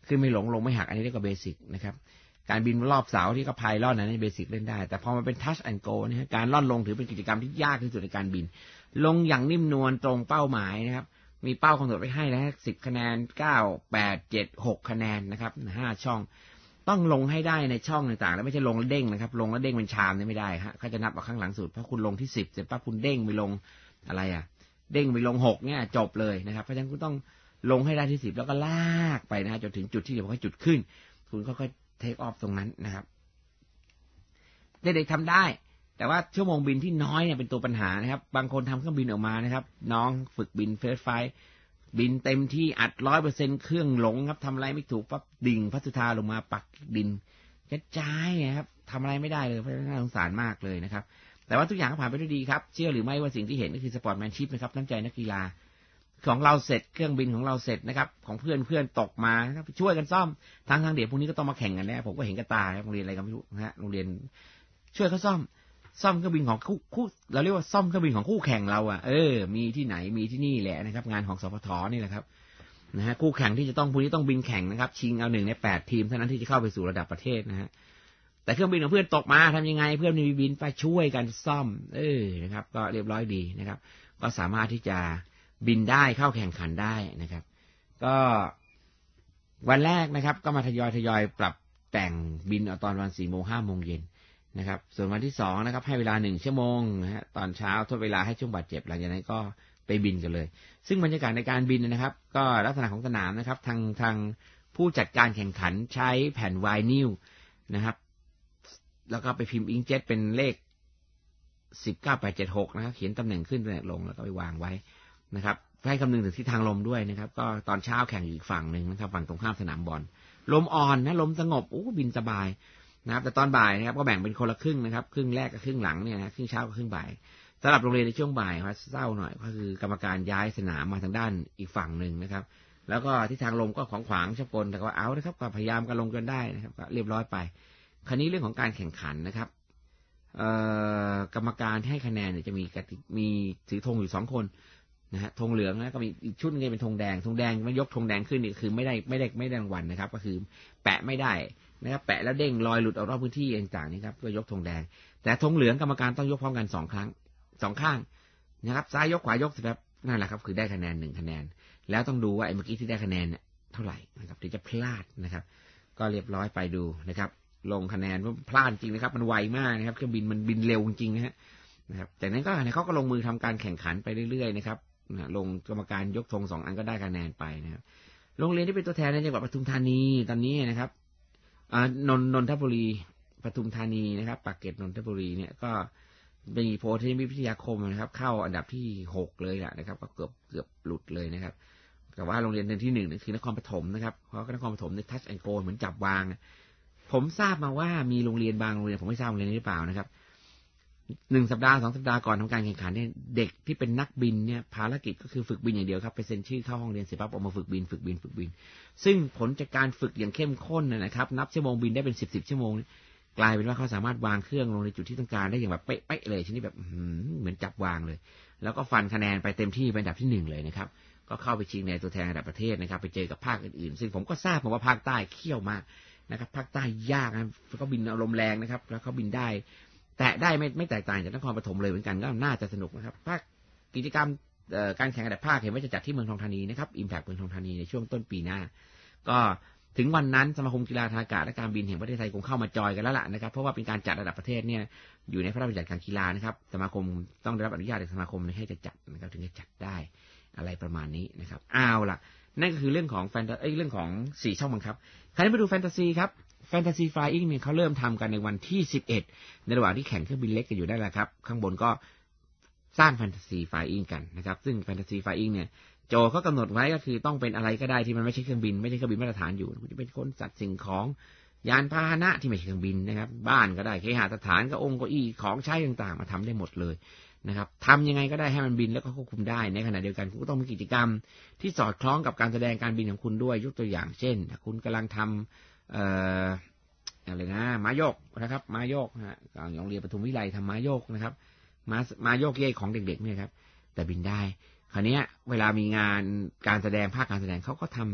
ขึ้นไม่หลงลงไม่หักอันนี้เรียกว่าเบสิกนะครับการบินรอบเสาที่ก็พายล่อนนั้นในเบสิกเล่นได้แต่พอมันเป็น touch and go นะฮะการล่อนลงถือเป็นกิจกรรมที่ยากที่สุดในการบินลงอย่างนิ่มนวลตรงเป้าหมายนะครับมีเป้ากำหนดไว้ให้แล้วสิบคะแนนเก้า แปด เจ็ด หกคะแนนนะครับห้าช่องต้องลงให้ได้ในช่องต่างๆแล้วไม่ใช่ลงแล้วเด้งนะครับลงแล้วเด้งเป็นชามนี่ไม่ได้ฮะเขาจะนับเอาข้างหลังสุดเพราะคุณลงที่สิบเสร็จปั๊บคุณเด้งไปลงอะไรอ่ะเด้งไปลงหกเนี่ยจบเลยนะครับเพราะฉะนั้นคุณต้องลงให้ได้ที่สิบแล้วก็ลากไปนะฮะจนถึงจุดที่เดี๋ยวเขาจุดขึ้นคุณก็ค่อยเทคออฟตรงนั้นนะครับเด็กๆทำได้แต่ว่าชั่วโมงบินที่น้อยเนี่ยเป็นตัวปัญหานะครับบางคนทำเครื่องบินออกมานะครับน้องฝึกบินเฟสไฟบินเต็มที่อัดร้อยเปอร์เซ็นต์เครื่องหลงครับทำอะไรไม่ถูกปั๊บดิ่งพัสุธาลงมาปักดินกระจายครับทำอะไรไม่ได้เลยเพราะฉะนั้นน่าสงสารมากเลยนะครับแต่ว่าทุกอย่างก็ผ่านไปด้วยดีครับเชื่อหรือไม่ว่าสิ่งที่เห็นก็คือสปอร์ตแมนชิพนะครับน้ำใจนักกีฬาของเราเสร็จเครื่องบินของเราเสร็จนะครับของเพื่อนเพื่อนตกมานะครับช่วยกันซ่อมทางทางเดี๋ยวพรุ่งนี้ก็ต้องมาแข่งกันแล้วผมก็เห็นกระตาโรงเรียนอะไรก็ไม่รู้นะฮะโรงเรียนช่วยเขาซ่อมซ่อมเครื่องบินของคู่คู่เราเรียกว่าซ่อมเครื่องบินของคู่แข่งเราอ่ะเออมีที่ไหนมีที่นี่แหละนะครับงานของสพทนี่แหละครับนะฮะคู่แข่งที่จะต้องพรุ่งนี้ต้องบินแข่งนะครับชิงเอาหนึ่งในแปดทีมเท่านั้นที่จะเข้าไปสู่ระดับประเทศนะฮะแต่เครื่องบินของเพื่อนตกมาทำยังไงเพื่อนมีบินไปช่วยกันซ่อมเออนะครับก็เรียบร้อยดีนะครับก็สามารถที่จะบินได้เข้าแข่งขันได้นะครับก็วันแรกนะครับก็มาทยอยทยอยปรับแต่งบินเอาตอนวันสี่โมงห้าโมงเย็นนะครับส่วนวันที่สองนะครับให้เวลาหนึ่งชั่วโมงนะฮะตอนเช้าทดเวลาให้ช่วงบาดเจ็บหลังจากนั้นก็ไปบินกันเลยซึ่งบรรยากาศในการบินนะครับก็ลักษณะของสนามนะครับทางทางผู้จัดการแข่งขันใช้แผ่นไวนิลนะครับแล้วก็ไปพิมพ์อิงเจ็ตเป็นเลขสิบเก้า แปด เจ็ด หกนะครับเขียนตำแหน่งขึ้นตำแหน่งลงแล้วก็ไปวางไว้นะครับให้คำนึงถึงทิศทางลมด้วยนะครับก็ตอนเช้าแข่งอีกฝั่งหนึ่งนะครับฝั่งตรงข้ามสนามบอลลมอ่อนนะลมสงบโอ้บินสบายนะครับแต่ตอนบ่ายนะครับก็แบ่งเป็นคนละครึ่งนะครับครึ่งแรกกับครึ่งหลังเนี่ยนะครึ่งเช้ากับครึ่งบ่ายสำหรับโรงเรียนในช่วงบ่ายครับเศร้าหน่อยก็คือกรรมการย้ายสนามมาทางด้านอีกฝั่งหนึ่งนะครับแล้วก็ทิศทางลมก็ของขวางชักกลแต่ว่าเอานะครับก็พยายามกันลงจนได้นะครับก็เรียบร้อยไปคราวนี้เรื่องของการแข่งขันนะครับกรรมการให้คะแนนเนี่ยจะมีมีถือธงอยู่สองคนนะฮะธงเหลืองนะก็มีอีกชุดนึงเป็นธงแดงธงแดงมันยกธงแดงขึ้นนี่คือไม่ได้ไม่ได้ไม่ได้รางวัลนะครับก็คือแปะไม่ได้นะครับแปะแล้วเด้งลอยหลุดออกนอกพื้นที่ต่างๆนี่ครับก็ยกธงแดงแต่ธงเหลืองกรรมการต้องยกพร้อมกันสองครั้งสองข้างนะครับซ้ายยกขวายกเสร็จแล้วนั่นแหละครับคือได้คะแนนหนึ่งคะแนนแล้วต้องดูว่าไอ้เมื่อกี้ที่ได้คะแนนเนี่ยเท่าไหร่นะครับถึงจะพลาดนะครับก็เรียบร้อยไปดูนะครับลงคะแนนว่าพลาดจริงนะครับมันไวมากนะครับเครื่องบินมันบินเร็วจริงนะฮะนะครับจากนั้นก็เขาก็ลงมือทำการแข่งขันไปเรื่อยๆนะครับลงกรรมการยกธงสองอันก็ได้คะแนนไปนะครับโรงเรียนที่เป็นตัวแทนในจังหวัดปทุมธานีตอนนี้นะครับนนนนทบุรีปทุมธานีนะครับปากเกร็ดนนทบุรีเนี่ยก็มีโพธิวิทยาคมนะครับเข้าอันดับที่หกเลยแหละนะครับก็เกือบเกือบหลุดเลยนะครับแต่ว่าโรงเรียนที่หนึ่งคือนครปฐมนะครับเพราะนครปฐมในทัชแอนด์โกเหมือนจับวางผมทราบมาว่ามีโรงเรียนบางโรงเรียนผมไม่ทราบโรงเรียนนี้หรือเปล่านะครับหนึ่งสัปดาห์สองสัปดาห์ก่อนทำการแข่งขันเนี่ยเด็กที่เป็นนักบินเนี่ยภารกิจก็คือฝึกบินอย่างเดียวครับไปเซ็นชื่อเข้าห้องเรียนเสร็จปั๊บออกมาฝึกบินฝึกบินฝึกบินซึ่งผลจากการฝึกอย่างเข้มข้นนะครับนับชั่วโมงบินได้เป็นสิบสิบชั่วโมงกลายเป็นว่าเขาสามารถวางเครื่องลงในจุดที่ต้องการได้อย่างแบบเป๊ะๆเลยชนิดแบบเหมือนจับวางเลยแล้วก็ฟันคะแนนไปเต็มที่เป็นอันดับที่หนึ่งเลยนะครับก็เข้าไปชิงในตัวแทนระดับประเทศนะครับไปเจอกับภาคอื่นๆซึ่งผมก็ทราบมาว่าภาคใต้เขี้ยวมากนะครับภาคใต้ยากนะเขาบินอารมณ์แรงนะครับแล้วเขาบินได้แตะได้ไม่ไม่แตกต่างจากนครปฐมเลยเหมือนกันก็น่าจะสนุกนะครับภาคกิจกรรมการแข่งระดับภาคเห็นว่าจะจัดที่เมืองทองธานีนะครับ Impact เมืองทองธานีในช่วงต้นปีหน้าก็ถึงวันนั้นสมาคมกีฬาทางอากาศและการบินแห่งประเทศไทยคงเข้ามาจอยกันแล้วล่ะนะครับเพราะว่าเป็นการจัดระดับประเทศเนี่ยอยู่ในพระราชบัญญัติการกีฬานะครับสมาคมต้องได้รับอนุญาตจากสมาคมให้จะจัดนะครับถึงจะจัดได้อะไรประมาณนี้นะครับอ้าวล่ะนั่นก็คือเรื่องของแฟนเอ้ยเรื่องของสี่ช่องบังคับใครไปดูแฟนตาซีครับแฟนตาซีไฟอิงเนี่ยเขาเริ่มทำกันในวันที่สิบเอ็ดในระหว่างที่แข่งเครื่องบินเล็กกันอยู่ได้แล้วครับข้างบนก็สร้างแฟนตาซีไฟอิงกันนะครับซึ่งแฟนตาซีไฟอิงเนี่ยโจเขากำหนดไว้ก็คือต้องเป็นอะไรก็ได้ที่มันไม่ใช่เครื่องบินไม่ใช่เครื่องบินมาตรฐานอยู่จะเป็นคนสัตว์สิ่งของยานพาหนะที่ไม่ใช่เครื่องบินนะครับบ้านก็ได้เคหสถานก็องค์เก้าอี้ของใช้ต่างๆมาทำได้หมดเลยนะครับทำยังไงก็ได้ให้มันบินแล้วก็ควบคุมได้ในขณะเดียวกันคุณก็ต้องมีกิจกรรมที่สอดคล้องกับการแสดงการบินของคุณด้วยยกตัวอย่างเช่นคุณกำลังทำเอ่ออะไรนะม้าโยกนะครับม้าโยกฮะโรงเรียนปทุมวิไลทำม้าโยกนะครับม้าม้าโยกเย่ของเด็กๆเนี่ยครับแต่บินได้คราวนี้เวลามีงานการแสดงภาคการแสดงเขาก็ทำ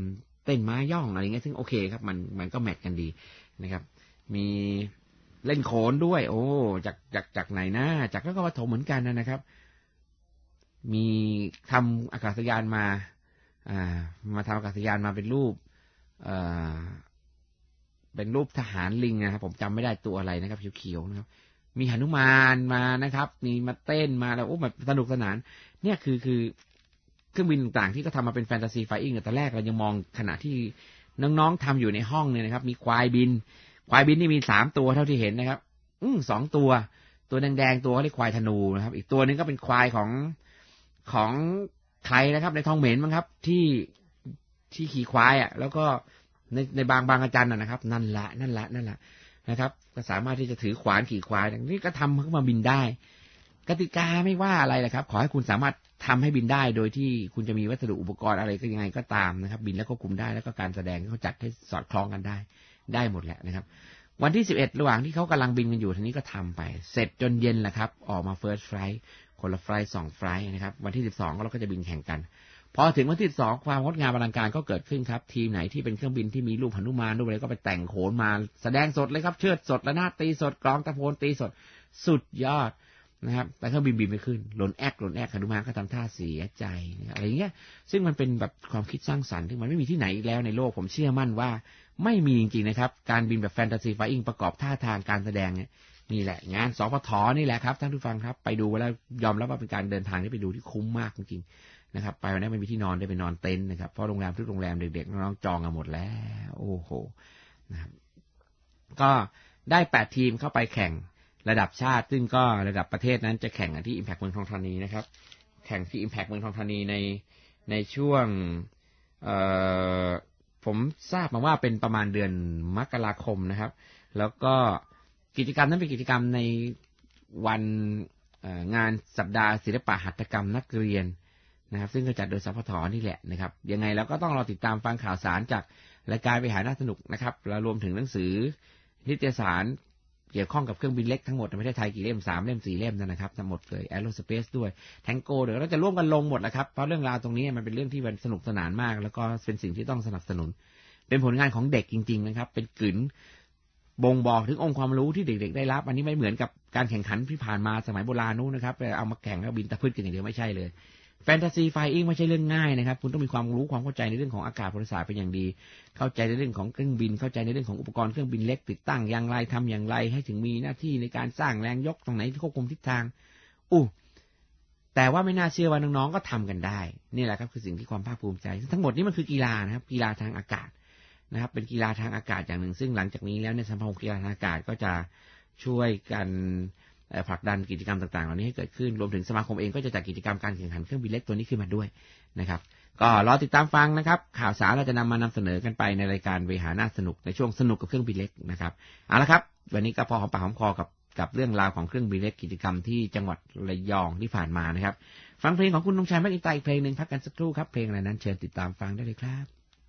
ต้นม้าย่องอะไรเงี้ยซึ่งโอเคครับมันมันก็แมทกันดีนะครับมีเล่นโขนด้วยโอ้จากจากจากไหนนะจากนครปฐมเหมือนกันนะครับมีทำอากาศยานมาอ่ามาทำอากาศยานมาเป็นรูปเอ่อเป็นรูปทหารลิงนะครับผมจำไม่ได้ตัวอะไรนะครับเขียวๆนะครับมีหนุมานมานะครับมีมาเต้นมาแล้วโอ้แบบสนุกสนานเนี่ยคือคือเครื่องบินต่างๆที่ก็ทำมาเป็นแฟนตาซีไฟอิงแต่แรกเรายังมองขณะที่น้องๆทำอยู่ในห้องเนี่ยนะครับมีควายบินควายบินนี่มีสามตัวเท่าที่เห็นนะครับอืมสองตัวตัวแดงๆตัวเขาเรียกควายธนูนะครับอีกตัวนึงก็เป็นควายของของใครนะครับในทองเหม็นมั้งครับที่ที่ขี่ควายอ่ะแล้วก็ในในบางบางอาจารย์นะครับนั่นแหละนั่นแหละนั่นแหละนะครับก็สามารถที่จะถือขวานขี่ควายนี่ก็ทำขึ้นมาบินได้กติกาไม่ว่าอะไรเลยครับขอให้คุณสามารถทำให้บินได้โดยที่คุณจะมีวัสดุอุปกรณ์อะไรก็ยังไงก็ตามนะครับบินแล้วก็คุมได้แล้วก็การแสดงเขาจัดให้สอดคล้องกันได้ได้หมดแหละนะครับวันที่สิบเอ็ดระหว่างที่เขากำลังบินกันอยู่ทีนี้ก็ทำไปเสร็จจนเย็นแหละครับออกมา first flight คนละไฟล์สองไฟล์นะครับวันที่สิบสองเราก็จะบินแข่งกันพอถึงวันที่สิบสองความงดงามอลังการก็เกิดขึ้นครับทีมไหนที่เป็นเครื่องบินที่มีรูปหนุมานรูปอะไรก็ไปแต่งโขนมาแสดงสดเลยครับเชิดสดระนาดตีสดกลองตะโพนตีสดสุดยอดนะครับแต่เครื่องบินบินไม่ขึ้นหล่นแอกหล่นแอกหนุมานก็ทำท่าเสียใจอะไรเงี้ยซึ่งมันเป็นแบบความคิดสร้างสรรค์ที่มันไม่มีที่ไหนอีกแล้วในโลกผมเชื่อมั่นว่าไม่มีจริงๆนะครับการบินแบบแฟนตาซีไฟอิงประกอบท่าทางการแสดงเนี่ยนี่แหละงานสพทนี่แหละครับท่านผู้ฟังครับไปดูแล้วยอมรับว่าเป็นการเดินทางที่ไปดูที่คุ้มมากจริงๆนะครับไปวันนี้ไม่มีที่นอนได้ไปนอนเต็นท์นะครับเพราะโรงแรมทุกโรงแรมเด็กๆน้องๆจองกันหมดแล้วโอ้โหนะครับก็ได้แปดทีมเข้าไปแข่งระดับชาติซึ่งก็ระดับประเทศนั้นจะแข่งกันที่ Impact เมืองทองธานีนะครับแข่งที่ Impact เมืองทองธานีในในช่วงเอ่อผมทราบมาว่าเป็นประมาณเดือนมกราคมนะครับแล้วก็กิจกรรมนั้นเป็นกิจกรรมในวันงานสัปดาห์ศิลปะหัตถกรรมนักเรียนนะครับซึ่งก็จัดโดยสพทนี่แหละนะครับยังไงเราก็ต้องรอติดตามฟังข่าวสารจากรายการวิหารน่าสนุกนะครับแล้วรวมถึงหนังสือนิตยสารเกี่ยวข้องกับเครื่องบินเล็กทั้งหมดในประเทศไทยกี่เล่มสามเล่มสี่เล่มนะครับทั้งหมดเลยแอโรสเปซด้วยแทงโกเดี๋ยวเราจะร่วมกันลงหมดนะครับเพราะเรื่องราวตรงนี้มันเป็นเรื่องที่มันสนุกสนานมากแล้วก็เป็นสิ่งที่ต้องสนับสนุนเป็นผลงานของเด็กจริงๆนะครับเป็นกลืนบ่งบอกถึงองค์ความรู้ที่เด็กๆได้รับอันนี้ไม่เหมือนกับการแข่งขันที่ผ่านมาสมัยโบราณนู้นนะครับเอามาแข่งแล้วบินตะพืชกันอย่างเดียวไม่ใช่เลยแฟนตาซีไฟอิงไม่ใช่เรื่องง่ายนะครับคุณต้องมีความรู้ความเข้าใจในเรื่องของอากาศพลศาสตร์เป็นอย่างดีเข้าใจในเรื่องของเครื่องบินเข้าใจในเรื่องของอุปกรณ์เครื่องบินเล็กติดตั้งอย่างไรทำอย่างไรให้ถึงมีหน้าที่ในการสร้างแรงยกตรงไหนที่ควบคุมทิศทางอู้แต่ว่าไม่น่าเชื่อว่าน้องๆก็ทำกันได้นี่แหละครับคือสิ่งที่ความภาคภูมิใจทั้งหมดนี้มันคือกีฬานะครับกีฬาทางอากาศนะครับเป็นกีฬาทางอากาศอย่างหนึ่งซึ่งหลังจากนี้แล้วในสมาคมกีฬาทางอากาศก็จะช่วยกันผลักดันกิจกรรมต่างๆเหล่านี้ให้เกิดขึ้นรวมถึงสมาคมเองก็จะจัดกิจกรรมการแข่งขันเครื่องบินเล็กตัวนี้ขึ้นมาด้วยนะครับก็รอติดตามฟังนะครับข่าวสารเราจะนำมานำเสนอกันไปในรายการวิหารน่าสนุกในช่วงสนุกกับเครื่องบินเล็กนะครับเอาละครับวันนี้ก็พอหอมปากหอมคอกับกับเรื่องราวของเครื่องบินเล็กกิจกรรมที่จังหวัดระยองที่ผ่านมานะครับฟังเพลงของคุณธงชัยแม็กอินไตร์อีกเพลงนึงพักกันสักครู่ครับเพลงอะไรนั้นเชิญติดตามฟังได้เลยครับ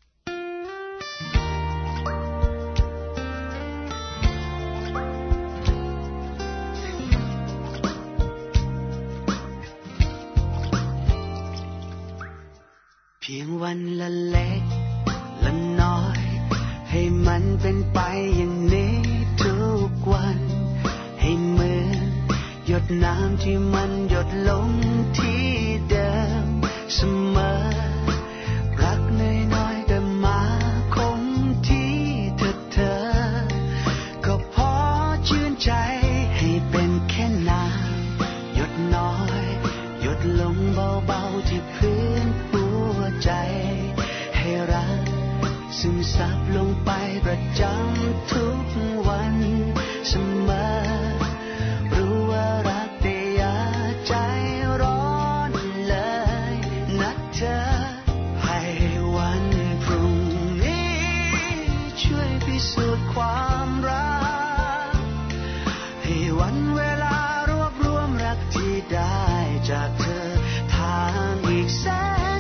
เพียงวันละเล็กละน้อยให้มันเป็นไปอย่างนี้ทุกวันให้เหมือนหยดน้ำที่มันหยดลงที่เดิมเสมอรักน้อยๆแต่มาคงที่เธอเธอก็พอชื่นใจให้เป็นแค่น้ำหยดน้อยหยดลงเบาๆที่พื้นใจให้รักซึมซับลงไปประจำทุกวันเสมอรู้ว่ารักแต่อย่าใจร้อนเลยนะเธอให้วันพรุ่งนี้ช่วยพิสูจน์ความรักให้วันเวลารวบรวมรักที่ได้จากเธอทางอีกแสน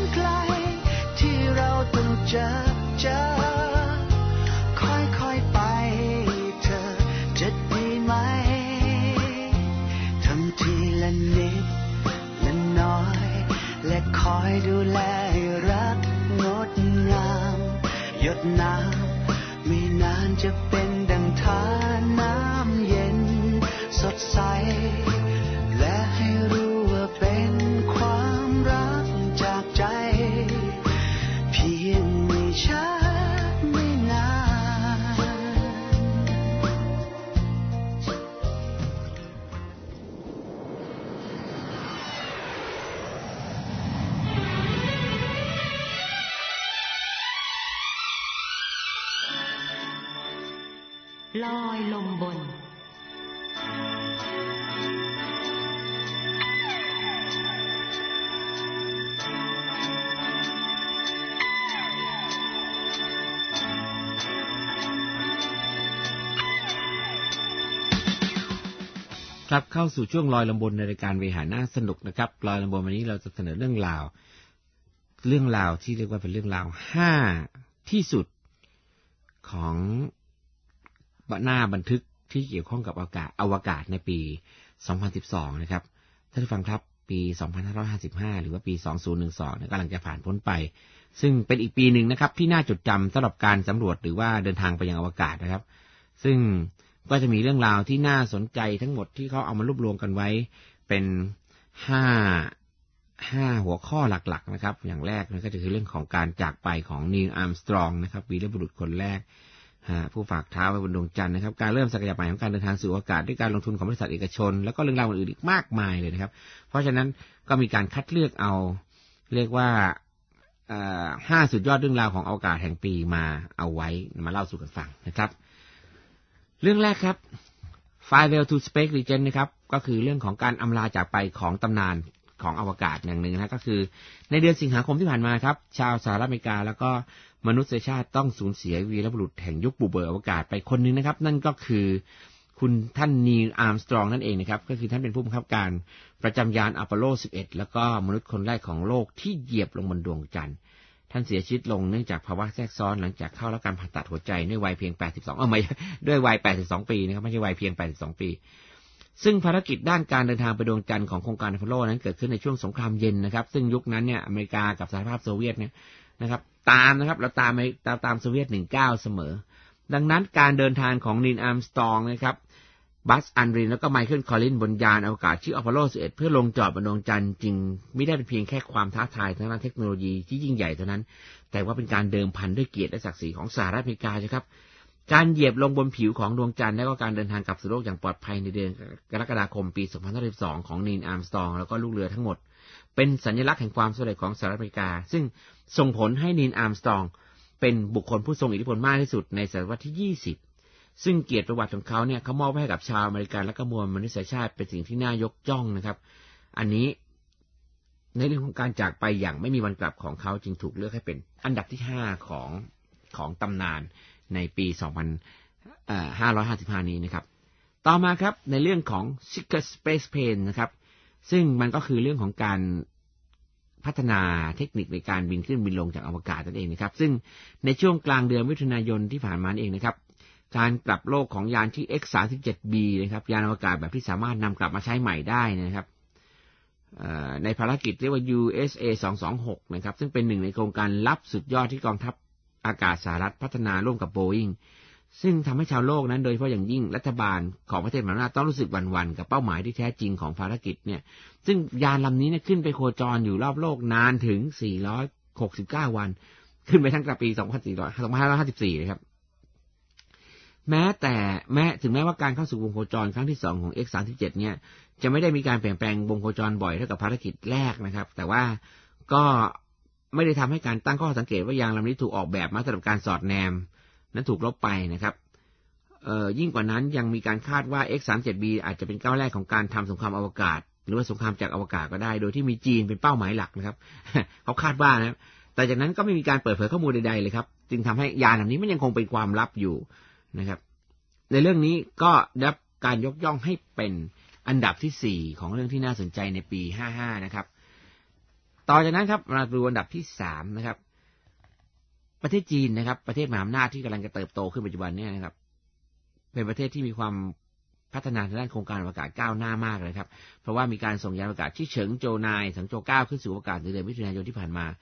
เจอเจอค่อยๆไปเธอจะดีไหมทำทีละนิดละน้อยและคอยดูแลรักงดงามหยดน้ำไม่นานจะเป็นดังทานน้ำเย็นสดใสและให้รู้ว่าเป็นความรักจากใจเพียงไม่ช้าไม่นานลอยลมบนครับเข้าสู่ช่วงลอยลมบนในรายการเวหาน่าสนุกนะครับลอยลมบนวันนี้เราจะเสนอเรื่องราวเรื่องราวที่เรียกว่าเป็นเรื่องราวห้าที่สุดของหน้าบันทึกที่เกี่ยวข้องกับอากาศอวกาศในปีสองพันสิบสองนะครับท่านผู้ฟังครับปีสองพันห้าร้อยห้าสิบห้าหรือว่าปีสองพันสิบสองเนี่ยกำลังจะผ่านพ้นไปซึ่งเป็นอีกปีหนึ่งนะครับที่น่าจดจำสำหรับการสำรวจหรือว่าเดินทางไปยังอวกาศนะครับซึ่งก็จะมีเรื่องราวที่น่าสนใจทั้งหมดที่เขาเอามารวบรวมกันไว้เป็นห้าห้าหัวข้อหลักๆนะครับอย่างแรกนั่นก็คือเรื่องของการจากไปของนีล อาร์มสตรองนะครับวีรบุรุษคนแรกผู้ฝากเท้าไว้บนดวงจันทร์นะครับการเริ่มศักยภาพของการเดินทางสู่อากาศด้วยการลงทุนของบริษัทเอกชนแล้วก็เรื่องราวอื่นอีกมากมายเลยนะครับเพราะฉะนั้นก็มีการคัดเลือกเอาเรียกว่าห้าสุดยอดเรื่องราวของอวกาศแห่งปีมาเอาไว้มาเล่าสู่กันฟังนะครับเรื่องแรกครับ Farewell to Space Legend นะครับก็คือเรื่องของการอำลาจากไปของตำนานของอวกาศอย่างหนึ่งนะก็คือในเดือนสิงหาคมที่ผ่านมาครับชาวสหรัฐอเมริกาแล้วก็มนุษยชาติต้องสูญเสียวีรบุรุษแห่งยุคบุกเบิกอวกาศไปคนนึงนะครับนั่นก็คือคุณท่านนีล อาร์มสตรองนั่นเองนะครับก็คือท่านเป็นผู้บังคับการประจำยานอพอลโลสิบเอ็ดแล้วก็มนุษย์คนแรกของโลกที่เหยียบลงบนดวงจันทร์ท่านเสียชีวิตลงเนื่องจากภาวะแทรกซ้อนหลังจากเข้ารับการผ่าตัดหัวใจด้วยวัยเพียงแปดสิบสองเอ้าไม่ด้วยวัยแปดสิบสองปีนะครับไม่ใช่วัยเพียงแปดสิบสองปีซึ่งภารกิจด้านการเดินทางไปดวงจันทร์ของโครงการอพอลโลนั้นเกิดขึ้นในช่วงสงครามเย็นนะครับซึ่งยุคนั้นเนี่ยอเมริกากับสหภาพโซเวียตเนี่ยนะครับตามนะครับเราตามไปตามตามโซเวียตหนึ่งเก้าเสมอดังนั้นการเดินทางของนีล อาร์มสตรองนะครับบัส อัลดรินแล้วก็ไมเคิล คอลลินบนยานอวกาศชื่ออพอลโลสิบเอ็ดเพื่อลงจอดบนดวงจันทร์จริงไม่ได้เป็นเพียงแค่ความท้าทายทางด้านเทคโนโลยีที่ยิ่งใหญ่เท่านั้นแต่ว่าเป็นการเดิมพันด้วยเกียรติและศักดิ์ศรีของสหรัฐอเมริกาใช่ครับการเหยียบลงบนผิวของดวงจันทร์และก็การเดินทางกลับสู่โลกอย่างปลอดภัยในเดือนกรกฎาคมปีสองพันห้าร้อยสิบสองของนีล อาร์มสตรองแล้วก็ลูกเรือทั้งหมดเป็นสัญลักษณ์แห่งความสำเร็จของสหรัฐอเมริกาซึ่งส่งผลให้นีล อาร์มสตรองเป็นบุคคลผู้ทรงอิทธิพลมากที่สุดในศตวรรษที่ยี่สิบซึ่งเกียรติประวัติของเขาเนี่ยเขามอบให้กับชาวอเมริกันและก็มวลมนุษยชาติเป็นสิ่งที่น่ายกย่องนะครับอันนี้ในเรื่องของการจากไปอย่างไม่มีวันกลับของเขาจึงถูกเลือกให้เป็นอันดับที่ห้าของของตำนานในปีสองพันห้าร้อยห้าสิบห้านี้นะครับต่อมาครับในเรื่องของ Secret Space Plane นะครับซึ่งมันก็คือเรื่องของการพัฒนาเทคนิคในการบินขึ้นบินลงจากอวกาศนั่นเองนะครับซึ่งในช่วงกลางเดือนมิถุนายนที่ผ่านมาเองนะครับการกลับโลกของยานที่ เอ็กซ์ สามสิบเจ็ด บี นะครับยานอวกาศแบบที่สามารถนำกลับมาใช้ใหม่ได้นะครับในภารกิจเรียกว่า ยู เอส เอ สองสองหกนะครับซึ่งเป็นหนึ่งในโครงการลับสุดยอดที่กองทัพอากาศสหรัฐพัฒนาร่วมกับ Boeing ซึ่งทำให้ชาวโลกนั้นโดยเฉพาะอย่างยิ่งรัฐบาลของประเทศมหาอำนาจต้องรู้สึกหวั่นๆกับเป้าหมายที่แท้จริงของภารกิจเนี่ยซึ่งยานลำนี้เนี่ยขึ้นไปโคจรอยู่รอบโลกนานถึงสี่ร้อยหกสิบเก้าวันขึ้นไปทั้งปีสองพันสี่ร้อย สองพันห้าร้อยห้าสิบสี่นะครับแม้แต่แม้ถึงแม้ว่าการเข้าสู่วงโคจรครั้งที่สองของ เอ็กซ์ สามสิบเจ็ด เนี่ยจะไม่ได้มีการเปลี่ยนแปลงวงโคจรบ่อยเท่ากับภารกิจแรกนะครับแต่ว่าก็ไม่ได้ทำให้การตั้งข้อสังเกตว่ายานลำนี้ถูกออกแบบมาสำหรับการสอดแนมนั้นถูกลบไปนะครับเอ่อยิ่งกว่านั้นยังมีการคาดว่า เอ็กซ์ สามสิบเจ็ด บี อาจจะเป็นก้าวแรกของการทำสงครามอวกาศหรือว่าสงครามจากอวกาศก็ได้โดยที่มีจีนเป็นเป้าหมายหลักนะครับ เขาคาดว่านะแต่จากนั้นก็ไม่มีการเปิดเผยข้อมูลใดๆเลยครับจึงทำให้ยานลำนี้มันยังคงเป็นความลับอยู่นะครับในเรื่องนี้ก็ได้รับการยกย่องให้เป็นอันดับที่สี่ของเรื่องที่น่าสนใจในปีห้าสิบห้านะครับต่อจากนั้นครับมาดูอันดับที่สามนะครับประเทศจีนนะครับประเทศมหาอำนาจที่กำลังจะเติบโตขึ้นปัจจุบันนี้นะครับเป็นประเทศที่มีความพัฒนาทางด้านโครงการอวกาศก้าวหน้ามากเลยครับเพราะว่ามีการส่งยานอวกาศที่เฉิงโจนายสังโจวเก้าขึ้นสู่อวกาศในเดือนมิถุนายนที่ผ่านมา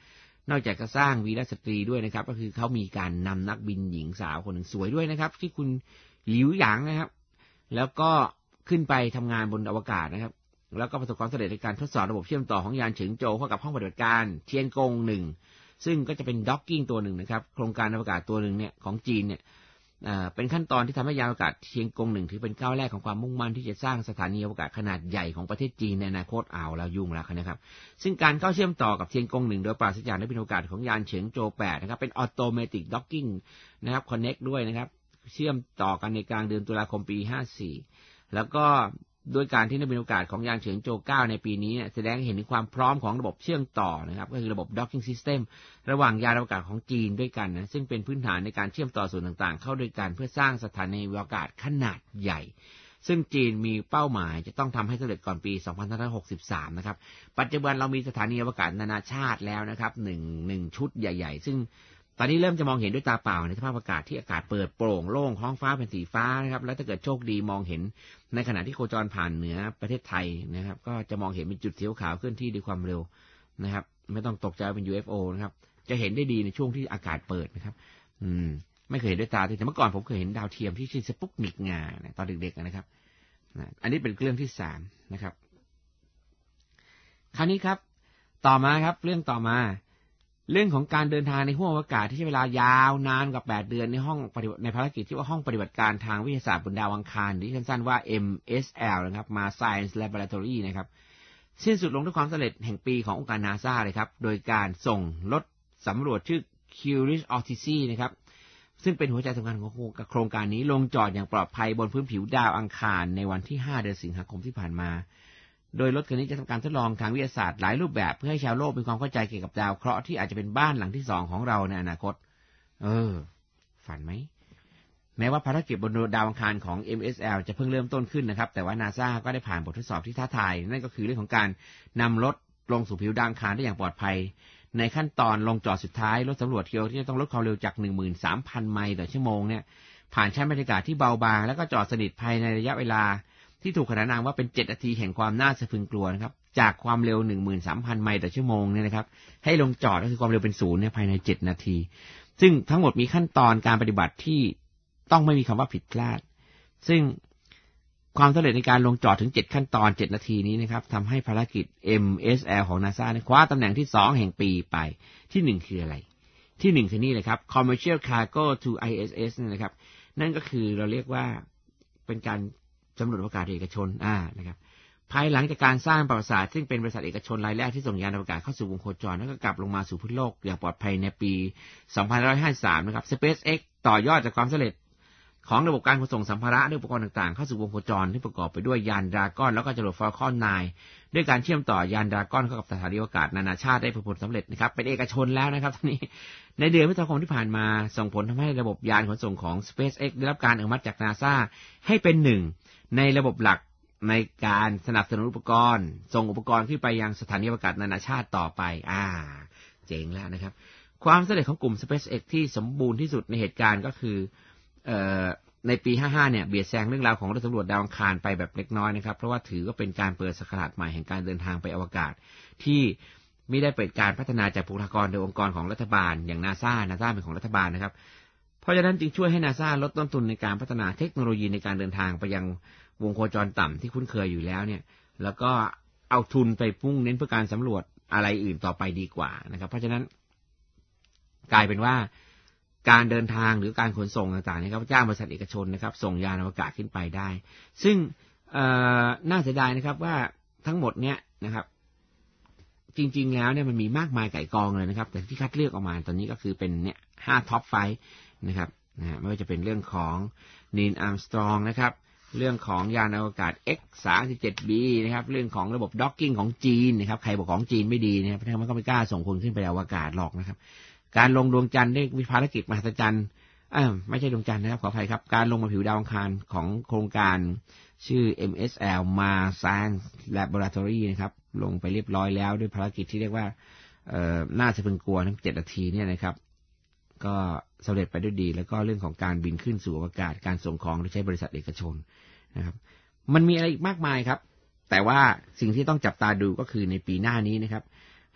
นอกจากจะสร้างวีรสตรีด้วยนะครับก็คือเขามีการนำนักบินหญิงสาวคนหนึ่งสวยด้วยนะครับที่คุณหลิวหยางนะครับแล้วก็ขึ้นไปทำงานบนอวกาศนะครับแล้วก็ประสบความสำเร็จในการทดสอบระบบเชื่อมต่อของยานเฉิงโจวเข้ากับห้องปฏิบัติการเทียนกงหนึ่งซึ่งก็จะเป็นด็อกกิ้งตัวหนึ่งนะครับโครงการอวกาศตัวหนึ่งเนี่ยของจีนเนี่ยเป็นขั้นตอนที่ทำให้ยานอวกาศเทียนกงหนึ่งถือเป็นก้าวแรกของความมุ่งมั่นที่จะสร้างสถานีอวกาศขนาดใหญ่ของประเทศจีนในอนาคตอ่าวแล้วยุ่งแล้วนะครับซึ่งการเข้าเชื่อมต่อกับเทียนกงหนึ่งโดยปราศจากนักบินอวกาศของยานเฉิงโจวแปดนะครับเป็นออโตเมติกด็อกกิ้งนะครับคอนเนคด้วยนะครับเชื่อมต่อกันในกลางเดือนตุลาคมปีห้าสี่แล้วก็ด้วยการที่นักบินอวกาศของยานเฉิงโจวเก้าในปีนี้แสดงให้เห็นถึงความพร้อมของระบบเชื่อมต่อนะครับก็คือระบบ docking system ระหว่างยานอวกาศของจีนด้วยกันนะซึ่งเป็นพื้นฐานในการเชื่อมต่อส่วนต่างๆเข้าด้วยกันเพื่อสร้างสถานีอวกาศขนาดใหญ่ซึ่งจีนมีเป้าหมายจะต้องทำให้สำเร็จก่อนปีสองพันห้าร้อยหกสิบสามนะครับปัจจุบันเรามีสถานีอวกาศนานาชาติแล้วนะครับหนึ่ง หนึ่งชุดใหญ่ๆซึ่งตอนนี้เริ่มจะมองเห็นด้วยตาเปล่าในสภาพอากาศที่อากาศเปิดโปร่งโล่งท้องฟ้าเป็นสีฟ้านะครับแล้วถ้าเกิดโชคดีมองเห็นในขณะที่โคจรผ่านเหนือประเทศไทยนะครับก็จะมองเห็นเป็นจุดสีขาวเคลื่อนที่ด้วยความเร็วนะครับไม่ต้องตกใจเป็น ยู เอฟ โอ นะครับจะเห็นได้ดีในช่วงที่อากาศเปิดนะครับอืมไม่เคยเห็นด้วยตาแต่เมื่อก่อนผมเคยเห็นดาวเทียมที่ชื่อสปุกนิกงาตอนเด็กๆนะครับอันนี้เป็นเรื่องที่สามนะครับคราวนี้ครับต่อมาครับเรื่องต่อมาเรื่องของการเดินทางในห้วงอวกาศที่ใช้เวลายาวนานกว่าแปดเดือนในห้องปฏิบัติในภารกิจที่ว่าห้องปฏิบัติการทางวิทยาศาสตร์บนดาวอังคารที่สั้นๆว่า เอ็ม เอส แอล นะครับ Mars Science Laboratory นะครับสิ้นสุดลงด้วยความสำเร็จแห่งปีขององค์การ NASA เลยครับโดยการส่งรถสำรวจชื่อ Curiosity นะครับซึ่งเป็นหัวใจสำคัญของโครงการนี้ลงจอดอย่างปลอดภัยบนพื้นผิวดาวอังคารในวันที่ห้าเดือนสิงหาคมที่ผ่านมาโดยรถคันนี้จะทำการทดลองทางวิทยาศาสตร์หลายรูปแบบเพื่อให้ชาวโลกมีความเข้าใจเกี่ยวกับดาวเคราะห์ที่อาจจะเป็นบ้านหลังที่สองของเราในอนาคตเออฝันไหมแม้ว่าภารกิจบนดาวอังคารของ เอ็ม เอส แอล จะเพิ่งเริ่มต้นขึ้นนะครับแต่ว่า NASA ก็ได้ผ่านบททดสอบที่ท้าทายนั่นก็คือเรื่องของการนำรถลงสู่ผิวดาวอังคารได้อย่างปลอดภัยในขั้นตอนลงจอดสุดท้ายรถสำรวจเที่ยวที่จะต้องลดความเร็วจาก หนึ่งหมื่นสามพัน ไมล์ต่อชั่วโมงเนี่ยผ่านชั้นบรรยากาศที่เบาบางแล้วก็จอดสนิทภายในระยะเวลาที่ถูกขนานนามว่าเป็นเจ็ดนาทีแห่งความน่าสะพรึงกลัวนะครับจากความเร็ว หนึ่งหมื่นสามพัน ไมล์ต่อชั่วโมงเนี่ยนะครับให้ลงจอดก็คือความเร็วเป็นศูนย์เนี่ยภายในเจ็ดนาทีซึ่งทั้งหมดมีขั้นตอนการปฏิบัติที่ต้องไม่มีคำว่าผิดพลาดซึ่งความสำเร็จในการลงจอดถึงเจ็ดขั้นตอนเจ็ดนาทีนี้นะครับทำให้ภารกิจ เอ็ม เอส แอล ของ NASA คว้าตำแหน่งที่สองแห่งปีไปที่หนึ่งคืออะไรที่หนึ่งคือนี่เลยครับ Commercial Cargo to ไอ เอส เอส นี่นะครับนั่นก็คือเราเรียกว่าเป็นการสำรวจอวกาศเอกชนอ่านะครับภายหลังจากการสร้างประวัติศาสตร์ซึ่งเป็นบริษัทเอกชนรายแรกที่ส่งยานอวกาศเข้าสู่วงโคจรแล้วก็กลับลงมาสู่พื้นโลกอย่างปลอดภัยในปีสองพันห้าร้อยห้าสิบสามนะครับ SpaceX ต่อยอดจากความสำเร็จของระบบการขนส่งสัมภาระด้วยอุปกรณ์ต่างๆเข้าสู่วงโคจรที่ประกอบไปด้วยยานดราก้อนแล้วก็จรวด Falcon ไนน์ด้วยการเชื่อมต่อยานดราก้อนเข้ากับสถานีอวกาศนานาชาติได้ผลสำเร็จนะครับเป็นเอกชนแล้วนะครับตอนนี้ในเดือนพฤษภาคมที่ผ่านมาส่งผลทำให้ระบบยานขนส่งของ SpaceX ได้รับการอนุมัติจาก NASA ให้เป็นหนึ่งในระบบหลักในการสนับสนุนอุปกรณ์ส่งอุปกรณ์ขึ้นไปยังสถานีอวกาศนานาชาติต่อไปอ่าเจ๋งแล้วนะครับความสำเร็จของกลุ่ม SpaceX ที่สมบูรณ์ที่สุดในเหตุการณ์ก็คือเอ่อในปีห้าสิบห้าเนี่ยเบียดแซงเรื่องราวของรถสำรวจดาวอังคารไปแบบเล็กน้อยนะครับเพราะว่าถือว่าเป็นการเปิดศักราชใหม่แห่งการเดินทางไปอวกาศที่ไม่ได้เปิดการพัฒนาจากบุคลากรโดยองค์กรของรัฐบาลอย่าง NASA NASA เป็นของรัฐบาลนะครับเพราะฉะนั้นจึงช่วยให้ NASA ลดต้นทุนในการพัฒนาเทคโนโลยีในการเดินทางไปยังวงโคจรต่ำที่คุ้นเคยอยู่แล้วเนี่ยแล้วก็เอาทุนไปพุ่งเน้นเพื่อการสำรวจอะไรอื่นต่อไปดีกว่านะครับเพราะฉะนั้นกลายเป็นว่าการเดินทางหรือการขนส่งต่างๆนะครับจ้างบริษัทเอกชนนะครับส่งยานอวกาศขึ้นไปได้ซึ่งน่าเสียดายนะครับว่าทั้งหมดเนี้ยนะครับจริงๆแล้วเนี่ยมันมีมากมายไก่กองเลยนะครับแต่ที่คัดเลือกออกมาตอนนี้ก็คือเป็นเนี่ยห้าท็อปไฟว์นะครับนะไม่ว่าจะเป็นเรื่องของนีล อาร์มสตรองนะครับเรื่องของยานอวกาศ เอ็กซ์ สามสิบเจ็ด บี นะครับเรื่องของระบบด็อกกิ้งของจีนนะครับใครบอกของจีนไม่ดีเนี่ยเพราะฉะนั้นมันก็ไม่กล้าส่งคนขึ้นไปอวกาศหรอกนะครับการลงดวงจันทร์ได้มีภารกิจมหัศจรรย์เอ้าไม่ใช่ดวงจันทร์นะครับขออภัยครับการลงมาผิวดาวอังคารของโครงการชื่อ เอ็ม เอส แอล Mars Science Laboratory นะครับลงไปเรียบร้อยแล้วด้วยภารกิจที่เรียกว่าเอ่อน่าสะพรึงกลัวทั้งเจ็ดนาทีเนี่ยนะครับก็สำเร็จไปด้วยดีแล้วก็เรื่องของการบินขึ้นสู่อวกาศการส่งของโดยใช้บริษัทเอกชนนะครับมันมีอะไรอีกมากมายครับแต่ว่าสิ่งที่ต้องจับตาดูก็คือในปีหน้านี้นะครับ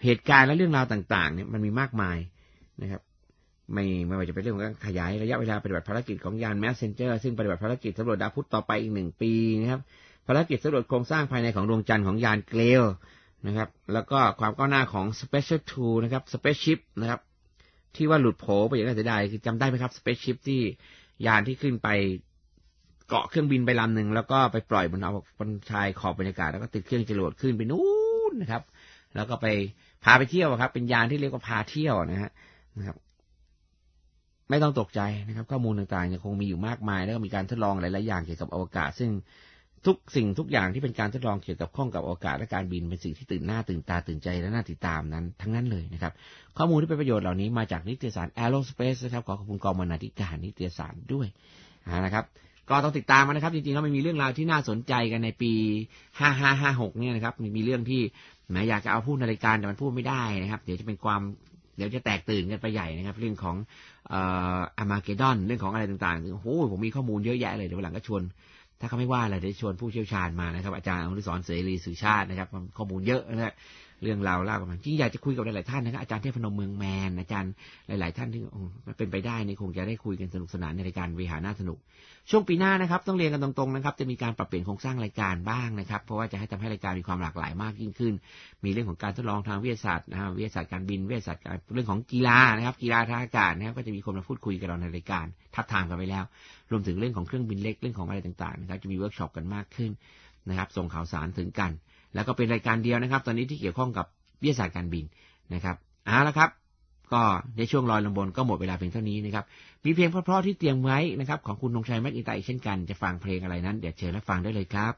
เหตุการณ์และเรื่องราวต่างๆเนี่ยมันมีมากมายนะครับไม่ไม่ว่าจะเป็นเรื่องของการขยายระยะเวลาปฏิบัติภารกิจของยาน Messenger ซึ่งปฏิบัติภารกิจสำรวจดาวพุธต่อไปอีกหนึ่งปีนะครับภารกิจสำรวจโครงสร้างภายในของดวงจันทร์ของยานเกลลนะครับแล้วก็ความก้าวหน้าของ Special ทู นะครับ Spaceship นะครับที่ว่าหลุดโผไปอย่างน่าเสียดายคือจำได้ไหมครับ Spaceship ที่ยานที่ขึ้นไปเกาะเครื่องบินไปลำหนึ่งแล้วก็ไปปล่อยบนเอาบนชายขอบบรรยากาศแล้วก็ติดเครื่องจรวดขึ้นไปนู้นนะครับแล้วก็ไปพาไปเที่ยวครับเป็นยานที่เรียกว่าพาเที่ยวนะฮะนะครับไม่ต้องตกใจนะครับข้อมูลต่างๆยังคงมีอยู่มากมายแล้วก็มีการทดลองหลายๆอย่างเกี่ยวกับอวกาศซึ่งทุกสิ่งทุกอย่างที่เป็นการทดลองเกี่ยวกับข้องกับอวกาศและการบินเป็นสิ่งที่ตื่นหน้าตื่นตาตื่นใจและน่าติดตามนั้นทั้งนั้นเลยนะครับข้อมูลที่เป็นประโยชน์เหล่านี้มาจากนิตยสาร Aerospace นะครับขอขอบคุณกองบรรณาธิการนิตยสารด้วยนะครับก็ต้องติดตามมันนะครับจริงๆแล้วมันมีเรื่องราวที่น่าสนใจกันในปีห้าห้าห้าหกเนี่ยนะครับมีเรื่องที่แหมอยากจะเอาพูดในรายการแต่มันพูดไม่ได้นะครับเดี๋ยวจะเป็นความเดี๋ยวจะแตกตื่นกันไปใหญ่นะครับเรื่องของเอ่ออาร์มาเกดดอนเรื่องของอะไรต่างๆโอ้โหผมมีข้อมูลเยอะแยะเลยเดี๋ยววันหลังก็ชวนถ้าเขาไม่ว่าอะไรเดี๋ยวชวนผู้เชี่ยวชาญมานะครับอาจารย์อนุสรณ์เสรีสื่อชาตินะครับข้อมูลเยอะนะเรื่องราวเล่ากันมาจริงอยากจะคุยกับหลายๆท่านนะครับอาจารย์เทพนมเมืองแมนอาจารย์หลายๆท่านที่เป็นไปได้นี่คงจะได้คุยกันสนุกสนานในรายการวิหารน่าสนุกช่วงปีหน้านะครับต้องเรียนกันตรงๆนะครับจะมีการปรับเปลี่ยนโครงสร้างรายการบ้างนะครับเพราะว่าจะให้ทำให้รายการมีความหลากหลายมากยิ่งขึ้นมีเรื่องของการทดลองทางวิทยาศาสตร์นะวิทยาศาสตร์การบินวิทยาศาสตร์เรื่องของกีฬานะครับกีฬาทางอากาศนะครับก็จะมีคนมาพูดคุยกับเราในรายการทับทามกันไปแล้วรวมถึงเรื่องของเครื่องบินเล็กเรื่องของอะไรต่างๆนะครับจะมีเวิร์กช็อปกันมากขึ้นนะครับส่งข่าวสารถึงกันแล้วก็เป็นรายการเดียวนะครับตอนนี้ที่เกี่ยวข้องกับวิทยาศาสตร์การบินนะครับเอาละครับก็ในช่วงลอยลำบนก็หมดเวลาเพียงเท่านี้นะครับมีเพลงเพราะๆที่เตรียมไว้นะครับของคุณธงชัยแม็กอินไตเช่นกันจะฟังเพลงอะไรนั้นเดี๋ยวเชิญรับฟังได้เลยครับ